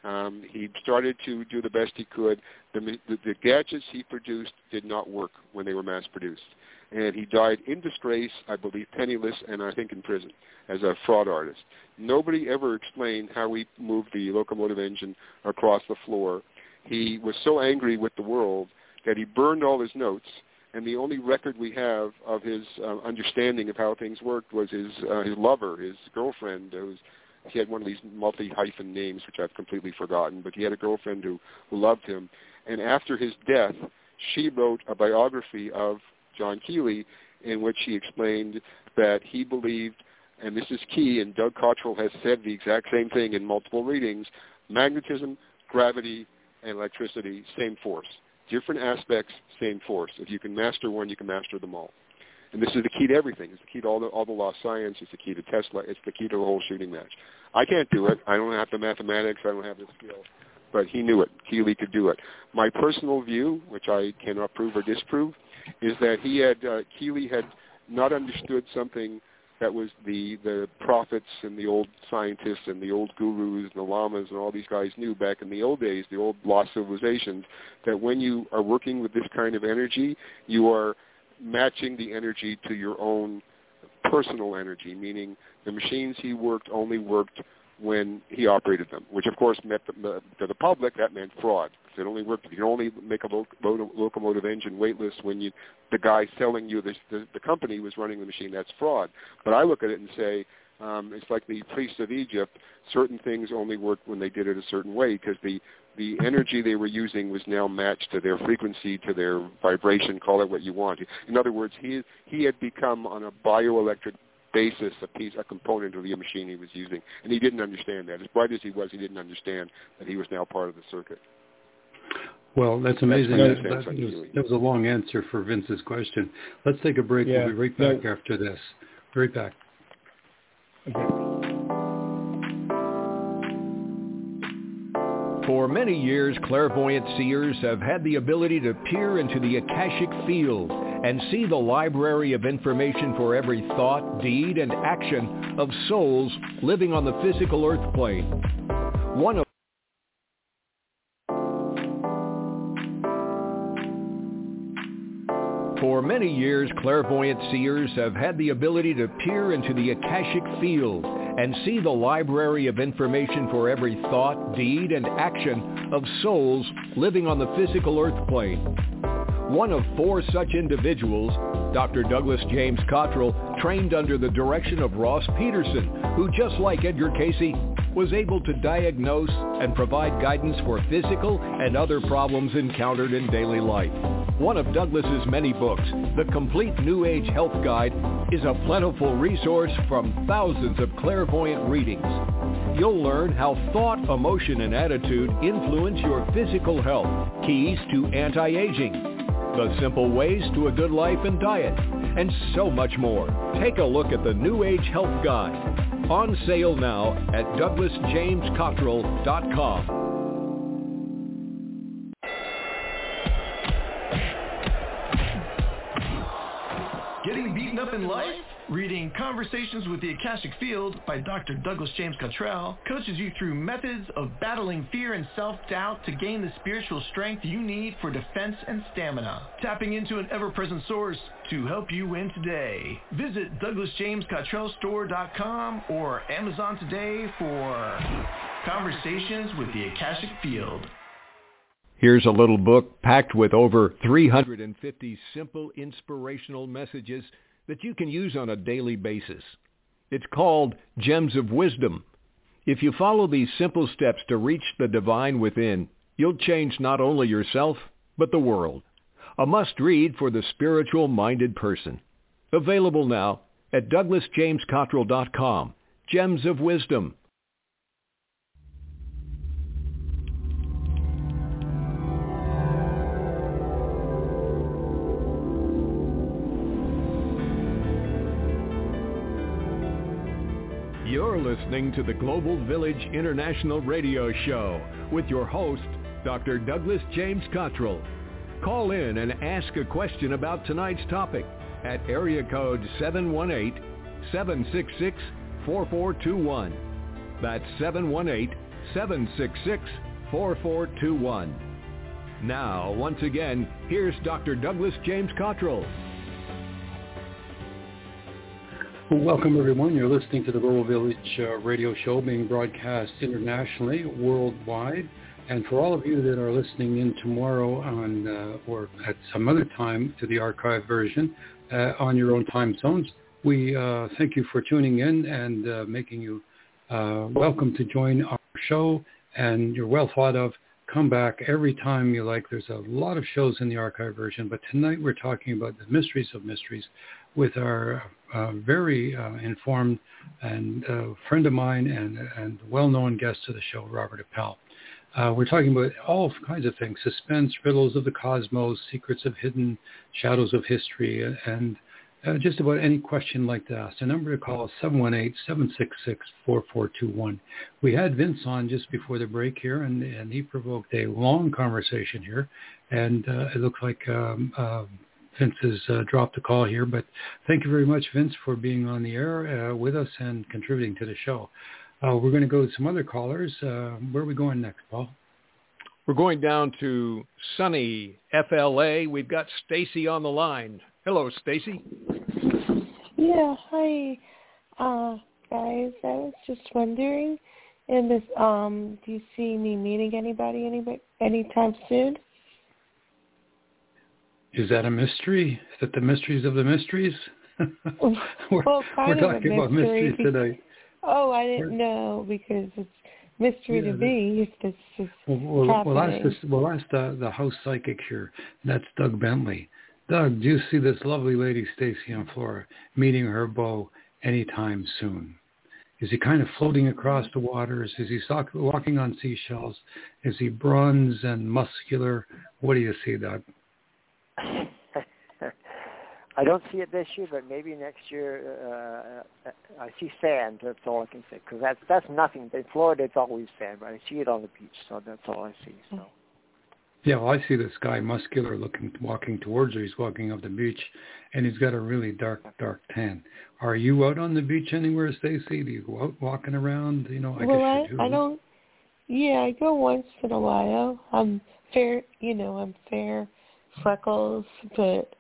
He started to do the best he could. The gadgets he produced did not work when they were mass produced. And he died in disgrace, I believe penniless, and I think in prison as a fraud artist. Nobody ever explained how he moved the locomotive engine across the floor. He was so angry with the world that he burned all his notes, and the only record we have of his understanding of how things worked was his lover, his girlfriend. He had one of these multi-hyphen names, which I've completely forgotten, but he had a girlfriend who loved him. And after his death, she wrote a biography of John Keeley in which he explained that he believed, and this is key, and Doug Cottrell has said the exact same thing in multiple readings, magnetism, gravity, and electricity, same force. Different aspects, same force. If you can master one, you can master them all. And this is the key to everything. It's the key to all the lost science. It's the key to Tesla. It's the key to the whole shooting match. I can't do it. I don't have the mathematics. I don't have the skill. But he knew it. Keely could do it. My personal view, which I cannot prove or disprove, is that Keely had not understood something that was the prophets and the old scientists and the old gurus and the lamas and all these guys knew back in the old days, the old lost civilizations, that when you are working with this kind of energy, you are matching the energy to your own personal energy, meaning the machines he worked only worked when he operated them, which of course meant to the public that meant fraud. It only worked. You can only make a locomotive engine weightless when the guy selling you the company was running the machine. That's fraud. But I look at it and say it's like the priests of Egypt. Certain things only worked when they did it a certain way because the energy they were using was now matched to their frequency, to their vibration. Call it what you want. In other words, he had become on a bioelectric basis a component of the machine he was using, and he didn't understand that. As bright as he was, he didn't understand that he was now part of the circuit. Well, that's amazing. That was a long answer for Vince's question. Let's take a break. Yeah. We'll be right back after this. Right back. Okay. For many years, clairvoyant seers have had the ability to peer into the Akashic field and see the library of information for every thought, deed, and action of souls living on the physical earth plane. For many years, clairvoyant seers have had the ability to peer into the Akashic field and see the library of information for every thought, deed, and action of souls living on the physical earth plane. One of 4 such individuals, Dr. Douglas James Cottrell, trained under the direction of Ross Peterson, who, just like Edgar Cayce, was able to diagnose and provide guidance for physical and other problems encountered in daily life. One of Douglas's many books, The Complete New Age Health Guide, is a plentiful resource from thousands of clairvoyant readings. You'll learn how thought, emotion, and attitude influence your physical health, keys to anti-aging, the simple ways to a good life and diet, and so much more. Take a look at the New Age Health Guide. On sale now at DouglasJamesCottrell.com. Getting beaten up in life? Reading Conversations with the Akashic Field by Dr. Douglas James Cottrell coaches you through methods of battling fear and self-doubt to gain the spiritual strength you need for defense and stamina. Tapping into an ever-present source to help you win today. Visit DouglasJamesCottrellStore.com or Amazon today for Conversations with the Akashic Field. Here's a little book packed with over 350 simple inspirational messages that you can use on a daily basis. It's called Gems of Wisdom. If you follow these simple steps to reach the divine within, you'll change not only yourself, but the world. A must-read for the spiritual-minded person. Available now at DouglasJamesCottrell.com. Gems of Wisdom. You're listening to the Global Village International Radio Show with your host, Dr. Douglas James Cottrell. Call in and ask a question about tonight's topic at area code 718-766-4421. That's 718-766-4421. Now, once again, here's Dr. Douglas James Cottrell. Welcome, everyone. You're listening to the Global Village radio show being broadcast internationally, worldwide. And for all of you that are listening in tomorrow on or at some other time to the archive version on your own time zones, we thank you for tuning in and making you welcome to join our show. And you're well thought of. Come back every time you like. There's a lot of shows in the archive version, but tonight we're talking about the mysteries of mysteries with our very informed and friend of mine and well-known guest to the show, Robert Appel. We're talking about all kinds of things: suspense, riddles of the cosmos, secrets of hidden shadows of history, and just about any question like to ask. The number to call is 718-766-4421. We had Vince on just before the break here, and he provoked a long conversation here, and it looks like Vince has dropped the call here, but thank you very much, Vince, for being on the air with us and contributing to the show. We're going to go to some other callers. Where are we going next, Paul? We're going down to sunny FLA. We've got Stacy on the line. Hello, Stacy. Yeah, hi, guys. I was just wondering, in this, do you see me meeting anybody anytime soon? Is that a mystery? Is that the mysteries of the mysteries? we're talking about mysteries today. Oh, I didn't know, because it's mystery to me. It's just happening. We'll ask the house psychic here. That's Doug Bentley. Doug, do you see this lovely lady, Stacy on Flora, meeting her beau anytime soon? Is he kind of floating across the waters? Is he walking on seashells? Is he bronze and muscular? What do you see, Doug? I don't see it this year, but maybe next year. I see sand. That's all I can say, because that's nothing. In Florida, it's always sand, but I see it on the beach, so that's all I see. So. Yeah, well, I see this guy, muscular, walking towards her. He's walking up the beach, and he's got a really dark tan. Are you out on the beach anywhere, Stacy? Do you go out walking around? I guess you do. I don't. Yeah, I go once in a while. I'm fair. I'm fair, freckles, but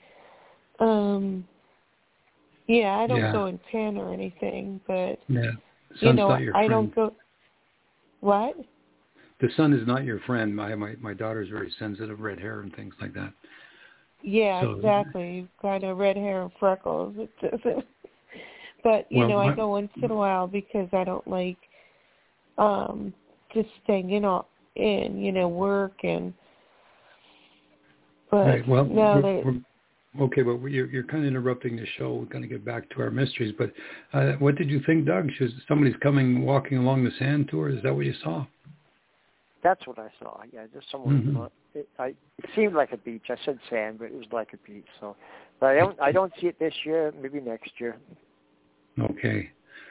yeah, I don't go in tan or anything. But sun's not your friend. I don't go. What? The sun is not your friend. My daughter's very sensitive, red hair and things like that. Yeah, so, exactly. You've got a red hair and freckles. It doesn't. But I go once in a while because I don't like just staying in work and. But right. Well, okay, but you're kind of interrupting the show. We're going to get back to our mysteries. But what did you think, Doug? Somebody's walking along the sand tour? Is that what you saw? That's what I saw. Yeah, just someone. Mm-hmm. It seemed like a beach. I said sand, but it was like a beach. So, but I don't see it this year. Maybe next year. Okay.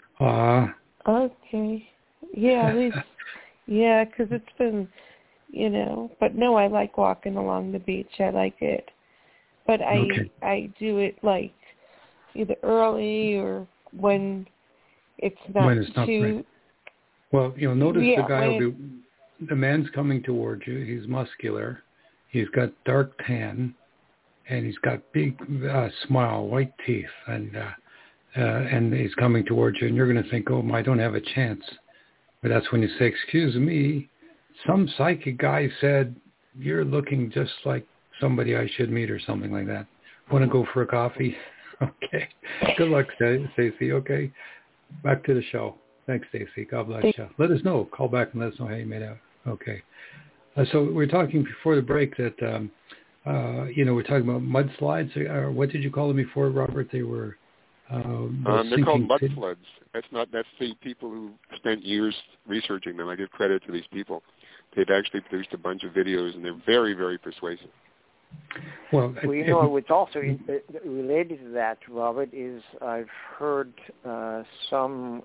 Okay. Yeah, at least. Yeah, because it's been, But no, I like walking along the beach. I like it, but I do it like either early or when it's not too. Right. Well, notice the guy the man's coming towards you. He's muscular. He's got dark tan, and he's got big smile, white teeth, and he's coming towards you. And you're going to think, "Oh, I don't have a chance." But that's when you say, "Excuse me, some psychic guy said you're looking just like somebody I should meet," or something like that. Want to go for a coffee? Okay. Good luck, Stacey. Okay. Back to the show. Thanks, Stacey. God bless you. Let us know. Call back and let us know how you made out. Okay. So we were talking before the break that, we're talking about mudslides. What did you call them before, Robert? They were... they're called mudfloods. That's the people who spent years researching them. I give credit to these people. They've actually produced a bunch of videos, and they're very, very persuasive. Well, what's also related to that, Robert, is I've heard some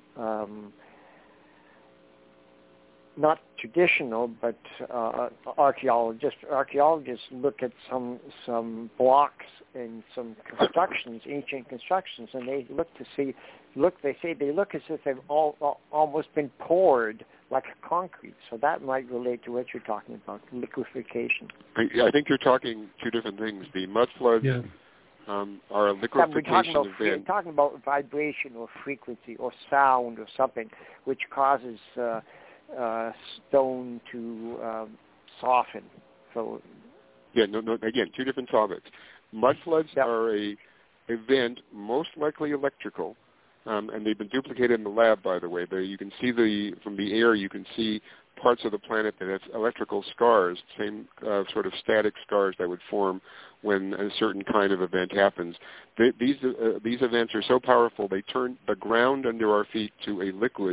not traditional, but archaeologists look at some blocks and some constructions, ancient constructions, and they look as if they've almost been poured like concrete. So that might relate to what you're talking about, liquefaction. I think you're talking two different things. The mudfloods are a liquefaction event. We're talking about vibration or frequency or sound or something which causes stone to soften. So again, two different topics. Mudfloods are a event most likely electrical, and they've been duplicated in the lab, by the way. You can see from the air, you can see parts of the planet that have electrical scars, same sort of static scars that would form when a certain kind of event happens. These events are so powerful, they turn the ground under our feet to a liquid,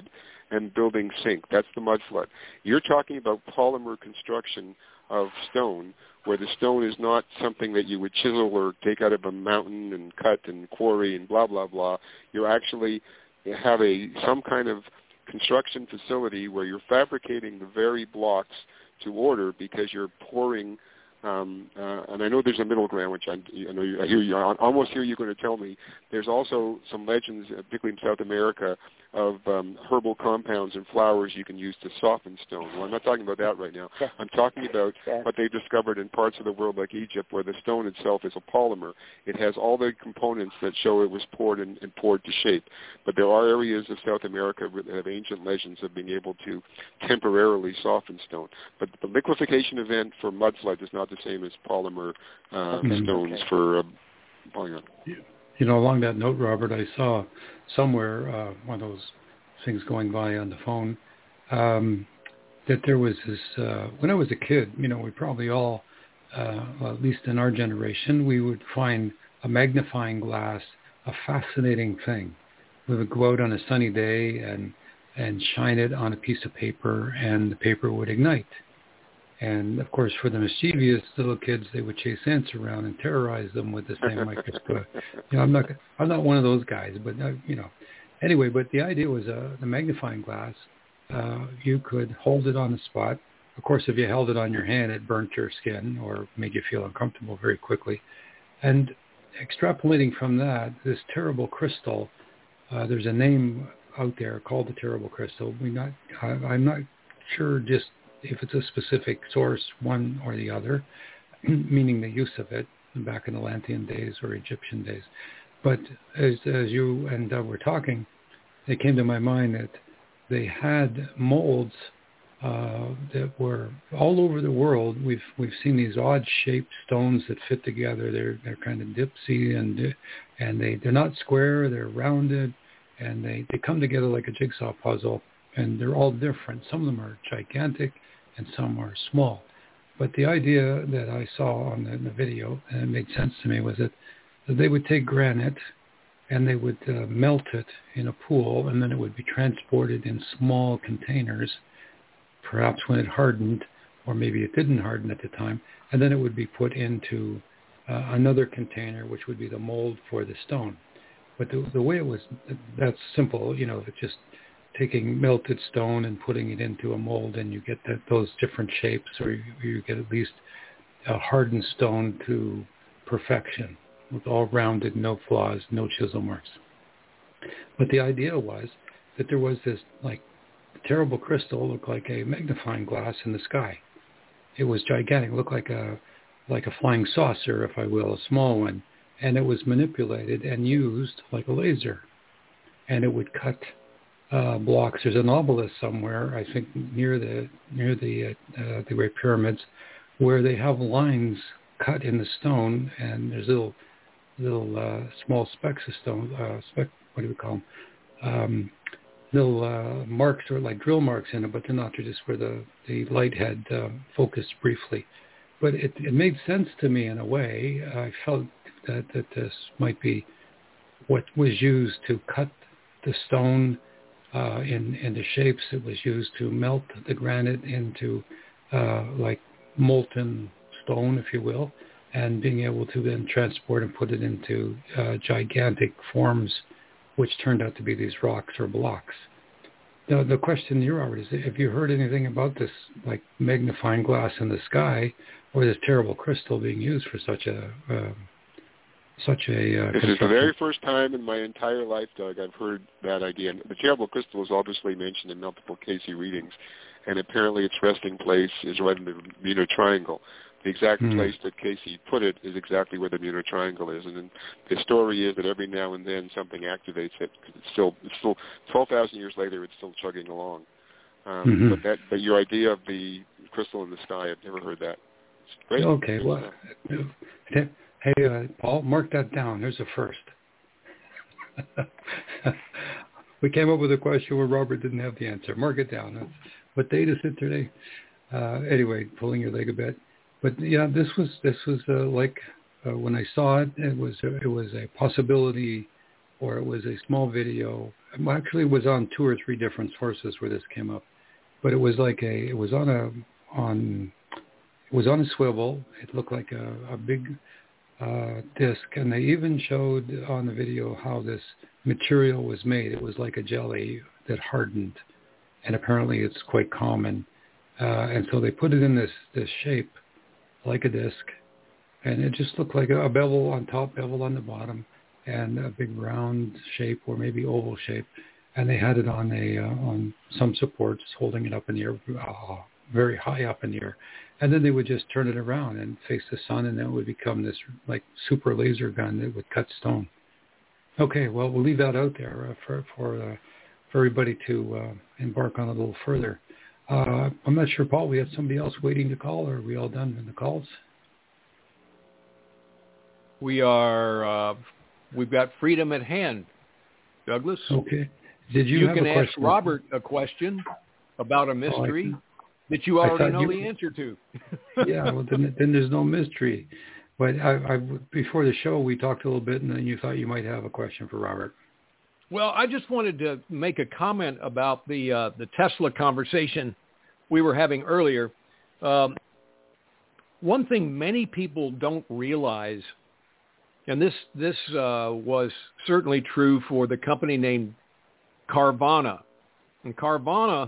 and buildings sink. That's the mud flood. You're talking about polymer construction of stone, where the stone is not something that you would chisel or take out of a mountain and cut and quarry and blah, blah, blah. You actually have some kind of construction facility where you're fabricating the very blocks to order because you're pouring, and I know there's a middle ground, which I almost hear you going to tell me. There's also some legends, particularly in South America, of herbal compounds and flowers you can use to soften stone. Well, I'm not talking about that right now. I'm talking about what they discovered in parts of the world like Egypt, where the stone itself is a polymer. It has all the components that show it was poured and poured to shape. But there are areas of South America that have ancient legends of being able to temporarily soften stone. But the liquefaction event for mudslide is not the same as polymer stones for polygon. You know, along that note, Robert, I saw somewhere, one of those things going by on the phone, that there was this, when I was a kid, you know, we probably all, well, at least in our generation, we would find a magnifying glass a fascinating thing. We would go out on a sunny day and shine it on a piece of paper, and the paper would ignite. And, of course, for the mischievous little kids, they would chase ants around and terrorize them with the same microscope. You know, I'm not one of those guys, but, you know. Anyway, but the idea was the magnifying glass, you could hold it on the spot. Of course, if you held it on your hand, it burnt your skin or made you feel uncomfortable very quickly. And extrapolating from that, this terrible crystal, there's a name out there called the terrible crystal. I'm not sure just if it's a specific source, one or the other, meaning the use of it back in Atlantean days or Egyptian days. But as you and Doug were talking, it came to my mind that they had molds that were all over the world. We've seen these odd-shaped stones that fit together. They're kind of dipsy and they're not square. They're rounded, and they come together like a jigsaw puzzle. And they're all different. Some of them are gigantic, and some are small. But the idea that I saw on the video, and it made sense to me, was that they would take granite and they would melt it in a pool, and then it would be transported in small containers, perhaps when it hardened, or maybe it didn't harden at the time, and then it would be put into another container, which would be the mold for the stone. But the way it was, that's simple, you know, it's just taking melted stone and putting it into a mold, and you get those different shapes, or you get at least a hardened stone to perfection with all rounded, no flaws, no chisel marks. But the idea was that there was this like terrible crystal, looked like a magnifying glass in the sky. It was gigantic, looked like a flying saucer, if I will, a small one, and it was manipulated and used like a laser, and it would cut blocks. There's an obelisk somewhere, I think near the Great Pyramids, where they have lines cut in the stone, and there's little small specks of stone. What do we call them? Little marks, or like drill marks in it, but they're not. They're just where the light had focused briefly. But it made sense to me in a way. I felt that this might be what was used to cut the stone into shapes. It was used to melt the granite into like molten stone, if you will, and being able to then transport and put it into gigantic forms, which turned out to be these rocks or blocks. The question here, Robert, is have you heard anything about this like magnifying glass in the sky, or this terrible crystal being used for such a This is the very first time in my entire life, Doug, I've heard that idea. And the terrible crystal is obviously mentioned in multiple Casey readings, and apparently its resting place is right in the Bermuda Triangle. The exact place that Casey put it is exactly where the Bermuda Triangle is, and then the story is that every now and then something activates it. Cause it's still 12,000 years later, it's still chugging along. But your idea of the crystal in the sky, I've never heard that. It's great. Okay, well, hey, Paul, mark that down. There's a first. We came up with a question where Robert didn't have the answer. Mark it down. What date is it today? Anyway, pulling your leg a bit. But yeah, this was like when I saw it, it was a possibility, or it was a small video actually it was on 2 or 3 different sources where this came up, but it was like it was on a swivel. It looked like a big disc, and they even showed on the video how this material was made. It was like a jelly that hardened, and apparently it's quite common. And so they put it in this shape, like a disc, and it just looked like a bevel on top, bevel on the bottom, and a big round shape or maybe oval shape. And they had it on some supports, holding it up in the air, very high up in the air. And then they would just turn it around and face the sun, and then it would become this like super laser gun that would cut stone. Okay, well, we'll leave that out there for everybody to embark on a little further. I'm not sure, Paul, we have somebody else waiting to call, or are we all done with the calls? We are, we've got freedom at hand, Douglas. Okay. Did you have can a ask question? Robert a question about a mystery that you already know the answer to. Yeah, well, then there's no mystery. But before the show, we talked a little bit, and then you thought you might have a question for Robert. Well, I just wanted to make a comment about the Tesla conversation we were having earlier. One thing many people don't realize, and this was certainly true for the company named Carvana. And Carvana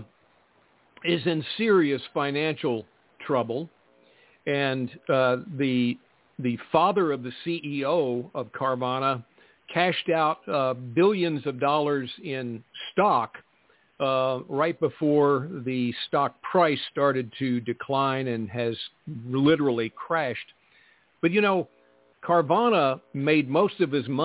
is in serious financial trouble. And the father of the CEO of Carvana cashed out billions of dollars in stock right before the stock price started to decline and has literally crashed. But, you know, Carvana made most of its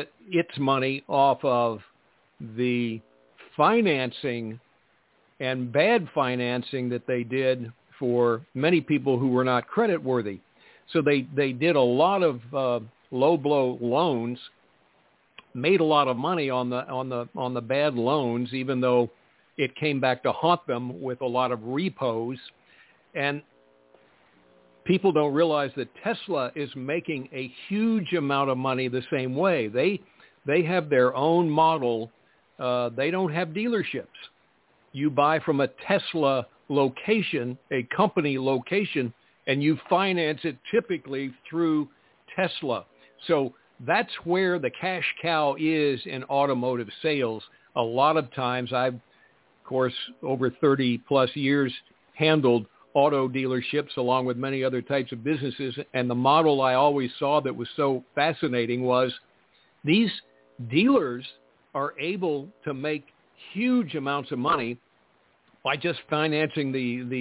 money off of the financing and bad financing that they did for many people who were not creditworthy. So they did a lot of low blow loans, made a lot of money on the bad loans, even though it came back to haunt them with a lot of repos. And people don't realize that Tesla is making a huge amount of money the same way. They have their own model. They don't have dealerships. You buy from a Tesla location, a company location, and you finance it typically through Tesla. So that's where the cash cow is in automotive sales. A lot of times I've, of course, over 30 plus years handled auto dealerships along with many other types of businesses. And the model I always saw that was so fascinating was these dealers are able to make huge amounts of money by just financing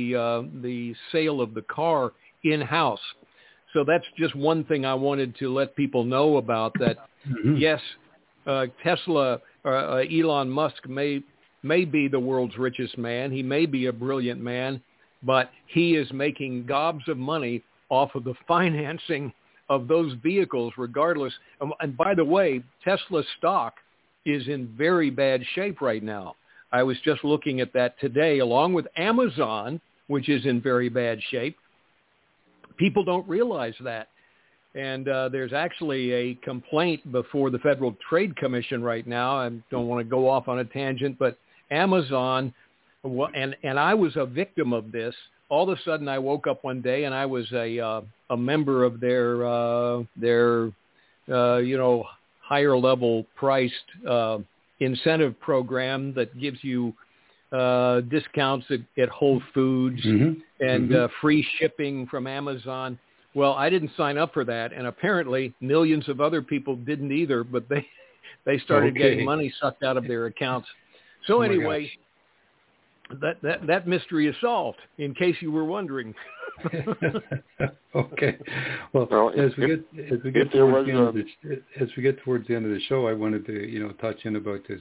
the sale of the car in-house. So that's just one thing I wanted to let people know about, that yes, Tesla, Elon Musk may be the world's richest man. He may be a brilliant man, but he is making gobs of money off of the financing of those vehicles regardless. And by the way, Tesla stock is in very bad shape right now. I was just looking at that today, along with Amazon, which is in very bad shape. People don't realize that. And there's actually a complaint before the Federal Trade Commission right now. I don't want to go off on a tangent, but Amazon, and I was a victim of this. All of a sudden I woke up one day and I was a member of their higher level priced incentive program that gives you discounts at Whole Foods and free shipping from Amazon. Well, I didn't sign up for that, and apparently millions of other people didn't either, but they started getting money sucked out of their accounts. So anyway, that mystery is solved, in case you were wondering. Okay. Well, as we get towards the end of the show, I wanted to touch in about this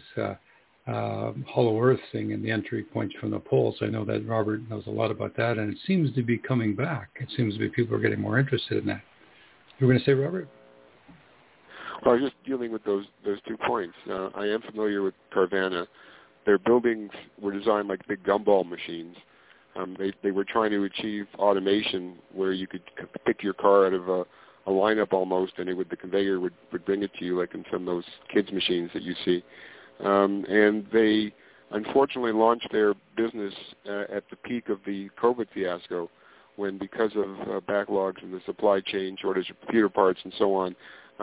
Hollow Earth thing and the entry points from the poles. I know that Robert knows a lot about that, and it seems to be coming back. It seems to be people are getting more interested in that. You were going to say, Robert? Well, I was just dealing with those 2 points. I am familiar with Carvana. Their buildings were designed like big gumball machines. They were trying to achieve automation where you could pick your car out of a lineup almost, and the conveyor would bring it to you like in some of those kids' machines that you see. And they unfortunately launched their business at the peak of the COVID fiasco, when because of backlogs in the supply chain, shortage of computer parts and so on,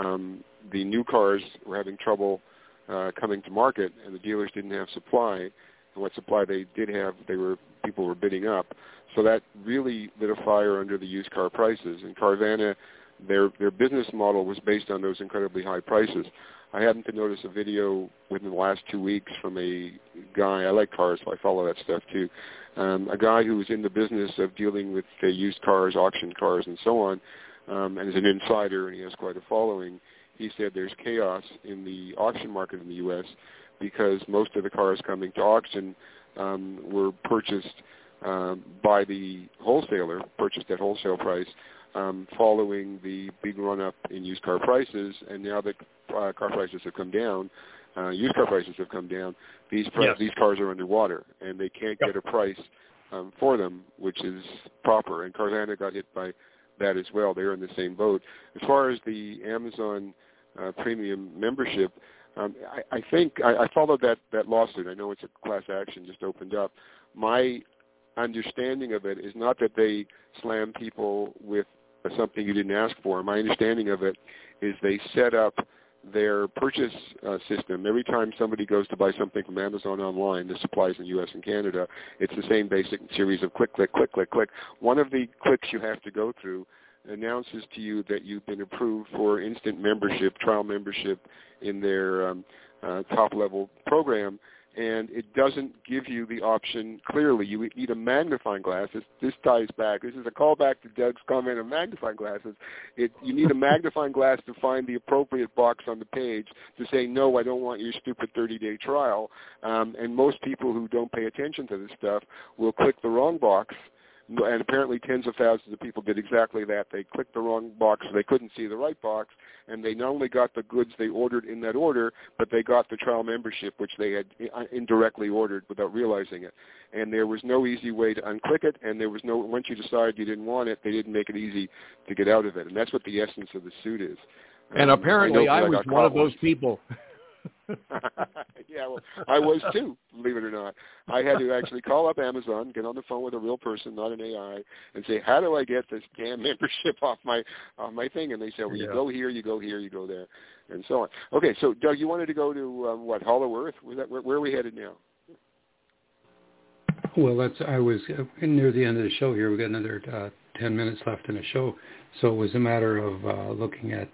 the new cars were having trouble coming to market, and the dealers didn't have supply. And what supply they did have, people were bidding up. So that really lit a fire under the used car prices. And Carvana, their business model was based on those incredibly high prices. I happened to notice a video within the last 2 weeks from a guy. I like cars, so I follow that stuff too. A guy who was in the business of dealing with used cars, auction cars, and so on, and is an insider, and he has quite a following. He said there's chaos in the auction market in the U.S. because most of the cars coming to auction were purchased by the wholesaler, purchased at wholesale price, following the big run-up in used car prices, and now that car prices have come down, used car prices have come down, these cars are underwater, and they can't get a price for them, which is proper. And Carvana got hit by that as well. They're in the same boat. As far as the Amazon premium membership, I think I followed that lawsuit. I know it's a class action just opened up. My understanding of it is not that they slam people with something you didn't ask for. My understanding of it is they set up their purchase system. Every time somebody goes to buy something from Amazon online, this applies in the U.S. and Canada, it's the same basic series of click, click, click, click, click. One of the clicks you have to go through announces to you that you've been approved for instant membership, trial membership in their top-level program, and it doesn't give you the option clearly. You need a magnifying glass. This ties back. This is a callback to Doug's comment on magnifying glasses. You need a magnifying glass to find the appropriate box on the page to say, no, I don't want your stupid 30-day trial. And most people who don't pay attention to this stuff will click the wrong box. And apparently tens of thousands of people did exactly that. They clicked the wrong box, so they couldn't see the right box, and they not only got the goods they ordered in that order, but they got the trial membership, which they had indirectly ordered without realizing it. And there was no easy way to unclick it, and there was no, once you decided you didn't want it, they didn't make it easy to get out of it. And that's what the essence of the suit is. And apparently I was one of those people. Yeah, well, I was too, believe it or not. I had to actually call up Amazon, get on the phone with a real person, not an AI, and say, how do I get this damn membership off my thing? And they said, well, you go here, you go here, you go there, and so on. Okay, so Doug, you wanted to go to Hollow Earth? Was that where are we headed now? Well, I was near the end of the show here. We've got another 10 minutes left in the show, so it was a matter of looking at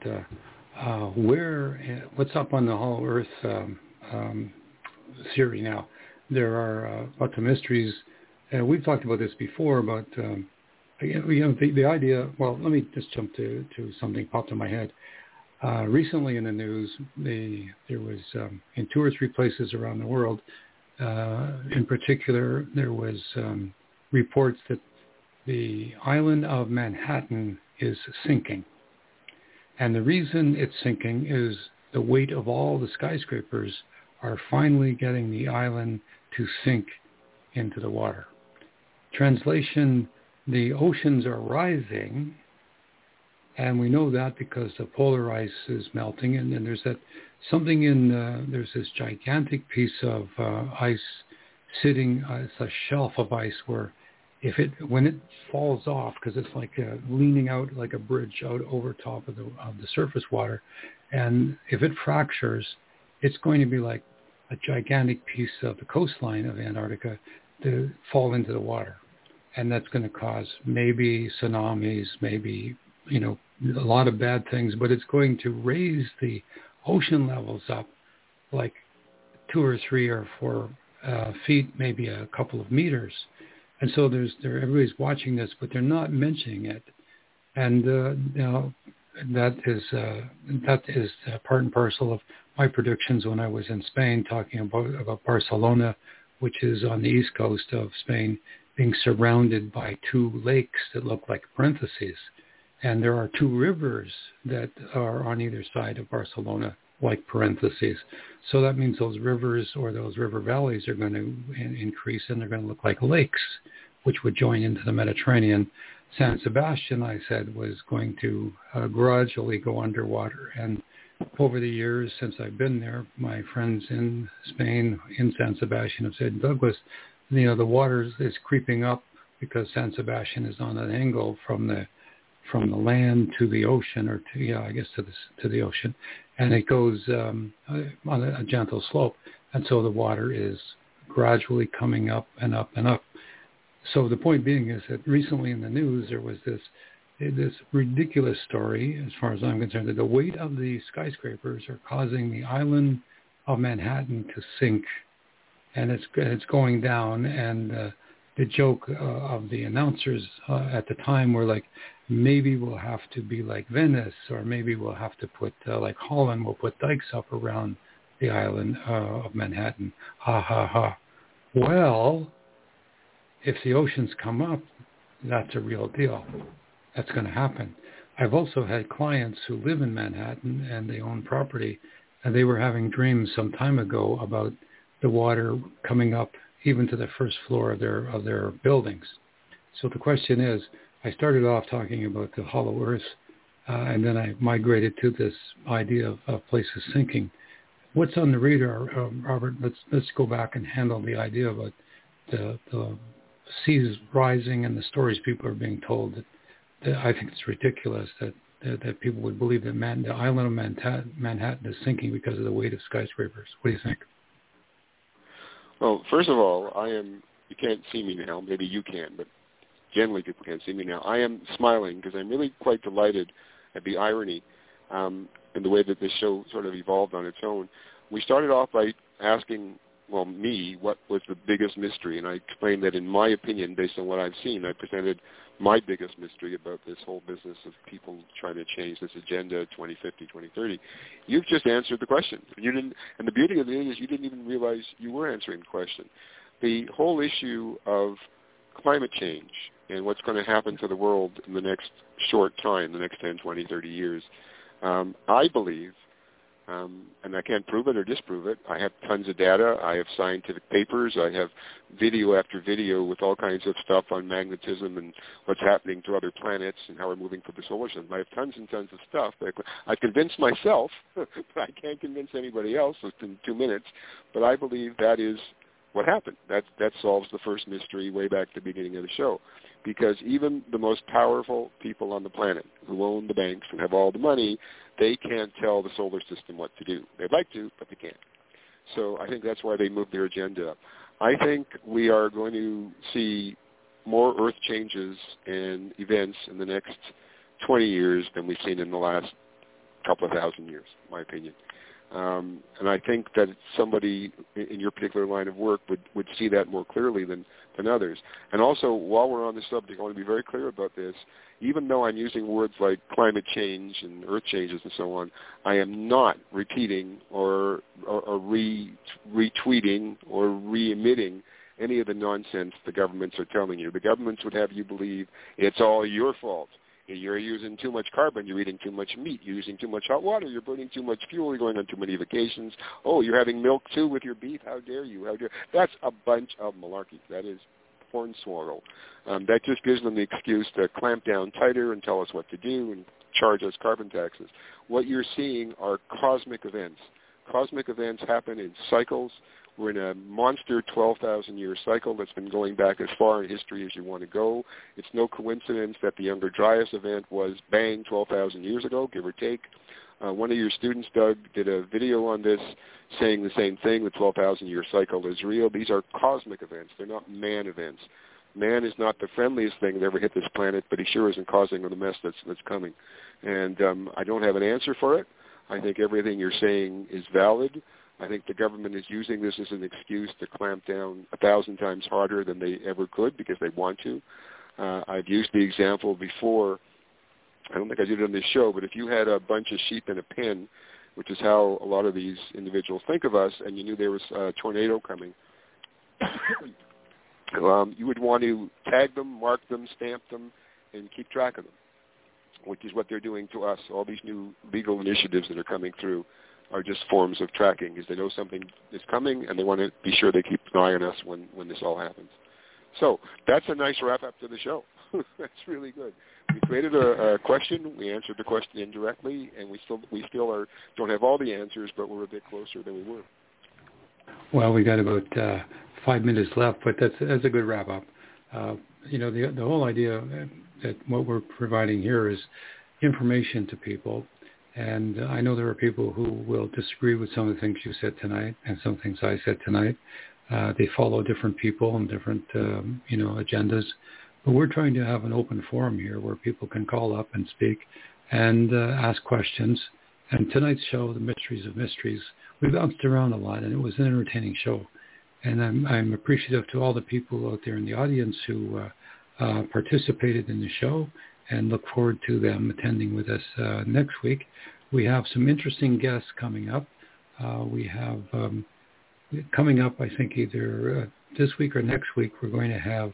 what's up on the Hollow Earth theory now. There are lots of mysteries. We've talked about this before, but the idea. Well, let me just jump to something popped in my head. Recently in the news, there was in 2 or 3 places around the world. In particular, there was reports that the island of Manhattan is sinking. And the reason it's sinking is the weight of all the skyscrapers are finally getting the island to sink into the water. Translation, the oceans are rising, and we know that because the polar ice is melting, and then there's there's this gigantic piece of ice sitting, it's a shelf of ice where when it falls off, because it's like leaning out like a bridge out over top of the surface water, and if it fractures, it's going to be like a gigantic piece of the coastline of Antarctica to fall into the water, and that's going to cause maybe tsunamis, maybe a lot of bad things, but it's going to raise the ocean levels up like 2 or 3 or 4 feet, maybe a couple of meters. And so everybody's watching this, but they're not mentioning it. And that is part and parcel of my predictions when I was in Spain, talking about Barcelona, which is on the east coast of Spain, being surrounded by 2 lakes that look like parentheses. And there are 2 rivers that are on either side of Barcelona, like parentheses. So that means those rivers or those river valleys are going to increase, and they're going to look like lakes, which would join into the Mediterranean. San Sebastian, I said, was going to gradually go underwater. And over the years since I've been there, my friends in Spain, in San Sebastian, have said, Douglas, the water is creeping up because San Sebastian is on an angle from the land to the ocean, or to the ocean, and it goes on a gentle slope, and so the water is gradually coming up and up and up. So the point being is that recently in the news there was this ridiculous story, as far as I'm concerned, that the weight of the skyscrapers are causing the island of Manhattan to sink, and it's going down. And the joke of the announcers at the time were like, maybe we'll have to be like Venice, or maybe we'll have to put, like Holland, we'll put dikes up around the island of Manhattan. Ha, ha, ha. Well, if the oceans come up, that's a real deal. That's going to happen. I've also had clients who live in Manhattan and they own property, and they were having dreams some time ago about the water coming up even to the first floor of their buildings. So the question is, I started off talking about the hollow earth, and then I migrated to this idea of places sinking. What's on the radar, Robert? Let's go back and handle the idea about the seas rising and the stories people are being told. That I think it's ridiculous that people would believe that the island of Manhattan is sinking because of the weight of skyscrapers. What do you think? Well, first of all, you can't see me now. Maybe you can, but generally people can't see me now. I am smiling because I'm really quite delighted at the irony in the way that this show sort of evolved on its own. We started off by asking, me, what was the biggest mystery, and I explained that in my opinion, based on what I've seen, I presented my biggest mystery about this whole business of people trying to change this agenda 2050, 2030. You've just answered the question. You didn't, and the beauty of it is you didn't even realize you were answering the question. The whole issue of climate change and what's going to happen to the world in the next short time, the next 10, 20, 30 years, I believe, and I can't prove it or disprove it. I have tons of data. I have scientific papers. I have video after video with all kinds of stuff on magnetism and what's happening to other planets and how we're moving through the solar system. I have tons and tons of stuff. I convinced myself, but I can't convince anybody else in 2 minutes. But I believe that is what happened. That solves the first mystery way back at the beginning of the show. Because even the most powerful people on the planet who own the banks and have all the money, they can't tell the solar system what to do. They'd like to, but they can't. So I think that's why they moved their agenda up. I think we are going to see more Earth changes and events in the next 20 years than we've seen in the last couple of thousand years, in my opinion. And I think that somebody in your particular line of work would see that more clearly than others. And also, while we're on this subject, I want to be very clear about this. Even though I'm using words like climate change and earth changes and so on, I am not repeating or retweeting or re-emitting any of the nonsense the governments are telling you. The governments would have you believe it's all your fault. You're using too much carbon, you're eating too much meat, you're using too much hot water, you're burning too much fuel, you're going on too many vacations. Oh, you're having milk too with your beef, how dare you, how dare. That's a bunch of malarkey. That is hornswoggle. That just gives them the excuse to clamp down tighter and tell us what to do and charge us carbon taxes. What you're seeing are cosmic events. Cosmic events happen in cycles. We're in a monster 12,000-year cycle that's been going back as far in history as you want to go. It's no coincidence that the Younger Dryas event was bang 12,000 years ago, give or take. One of your students, Doug, did a video on this saying the same thing. The 12,000-year cycle is real. These are cosmic events. They're not man events. Man is not the friendliest thing that ever hit this planet, but he sure isn't causing the mess that's coming. And I don't have an answer for it. I think everything you're saying is valid. I think the government is using this as an excuse to clamp down 1,000 times harder than they ever could because they want to. I've used the example before. I don't think I did it on this show, but if you had a bunch of sheep in a pen, which is how a lot of these individuals think of us, and you knew there was a tornado coming, you would want to tag them, mark them, stamp them, and keep track of them, which is what they're doing to us. All these new legal initiatives that are coming through are just forms of tracking, because they know something is coming and they want to be sure they keep an eye on us when this all happens. So that's a nice wrap-up to the show. That's really good. We created a question. We answered the question indirectly, and we still don't have all the answers, but we're a bit closer than we were. Well, we got about 5 minutes left, but that's a good wrap up. The whole idea that what we're providing here is information to people, and I know there are people who will disagree with some of the things you said tonight and some things I said tonight. They follow different people and different agendas, but we're trying to have an open forum here where people can call up and speak and ask questions. And tonight's show, The Mysteries of Mysteries, we bounced around a lot, and it was an entertaining show. And I'm appreciative to all the people out there in the audience who participated in the show, and look forward to them attending with us next week. We have some interesting guests coming up. We have coming up, I think, either this week or next week, we're going to have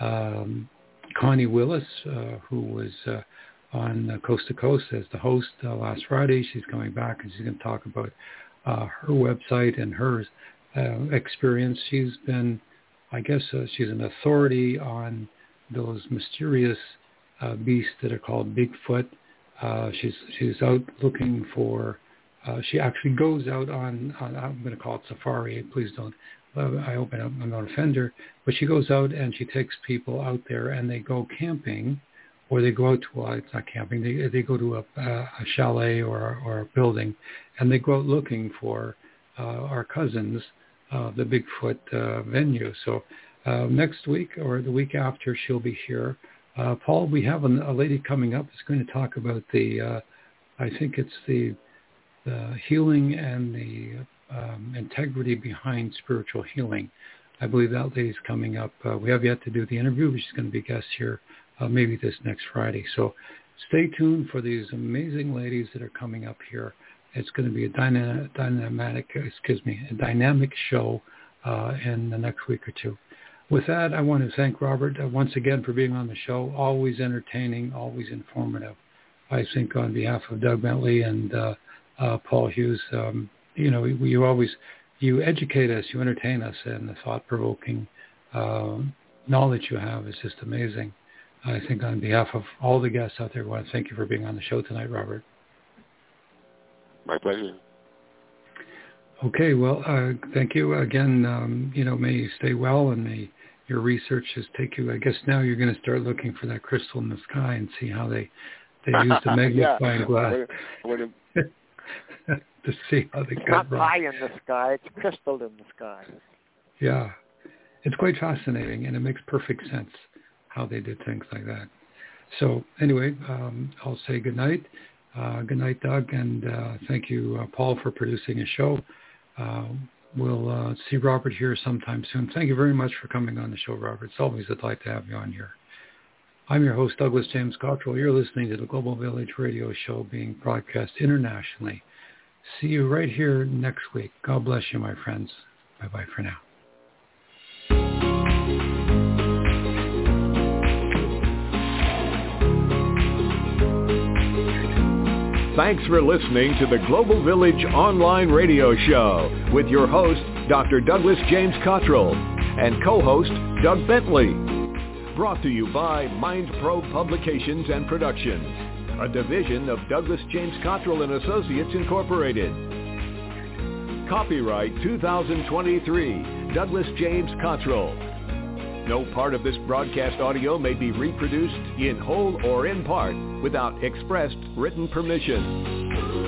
Connie Willis, who was on Coast to Coast as the host last Friday. She's coming back, and she's going to talk about her website and her experience. She's been, I guess, she's an authority on those mysterious beasts that are called Bigfoot. She's out looking for. She actually goes out on I'm going to call it safari. Please don't. I hope I'm not offend her. But she goes out and she takes people out there, and they go camping, or they go out to it's not camping. They go to a chalet or a building, and they go out looking for our cousins, the Bigfoot venue. So next week or the week after, she'll be here. Paul, we have a lady coming up that's going to talk about the. I think it's the healing and the integrity behind spiritual healing. I believe that lady's coming up. We have yet to do the interview, but she's going to be a guest here maybe this next Friday. So stay tuned for these amazing ladies that are coming up here. It's going to be a dynamic show in the next week or two. With that, I want to thank Robert once again for being on the show. Always entertaining, always informative. I think on behalf of Doug Bentley and Paul Hughes, you educate us, you entertain us, and the thought-provoking knowledge you have is just amazing. I think on behalf of all the guests out there, I want to thank you for being on the show tonight, Robert. My pleasure. Okay, well, thank you again. May you stay well, and may your research just take you. I guess now you're going to start looking for that crystal in the sky and see how they use the magnifying glass to see how they get it. It's not pie in the sky; it's crystal in the sky. Yeah, it's quite fascinating, and it makes perfect sense how they did things like that. So anyway, I'll say good night. Good night, Doug, and thank you, Paul, for producing a show. We'll see Robert here sometime soon. Thank you very much for coming on the show, Robert. It's always a delight to have you on here. I'm your host, Douglas James Cottrell. You're listening to the Global Village Radio Show being broadcast internationally. See you right here next week. God bless you, my friends. Bye-bye for now. Thanks for listening to the Global Village Online Radio Show with your host, Dr. Douglas James Cottrell, and co-host, Doug Bentley. Brought to you by MindPro Publications and Productions, a division of Douglas James Cottrell and Associates Incorporated. Copyright 2023, Douglas James Cottrell. No part of this broadcast audio may be reproduced in whole or in part without expressed written permission.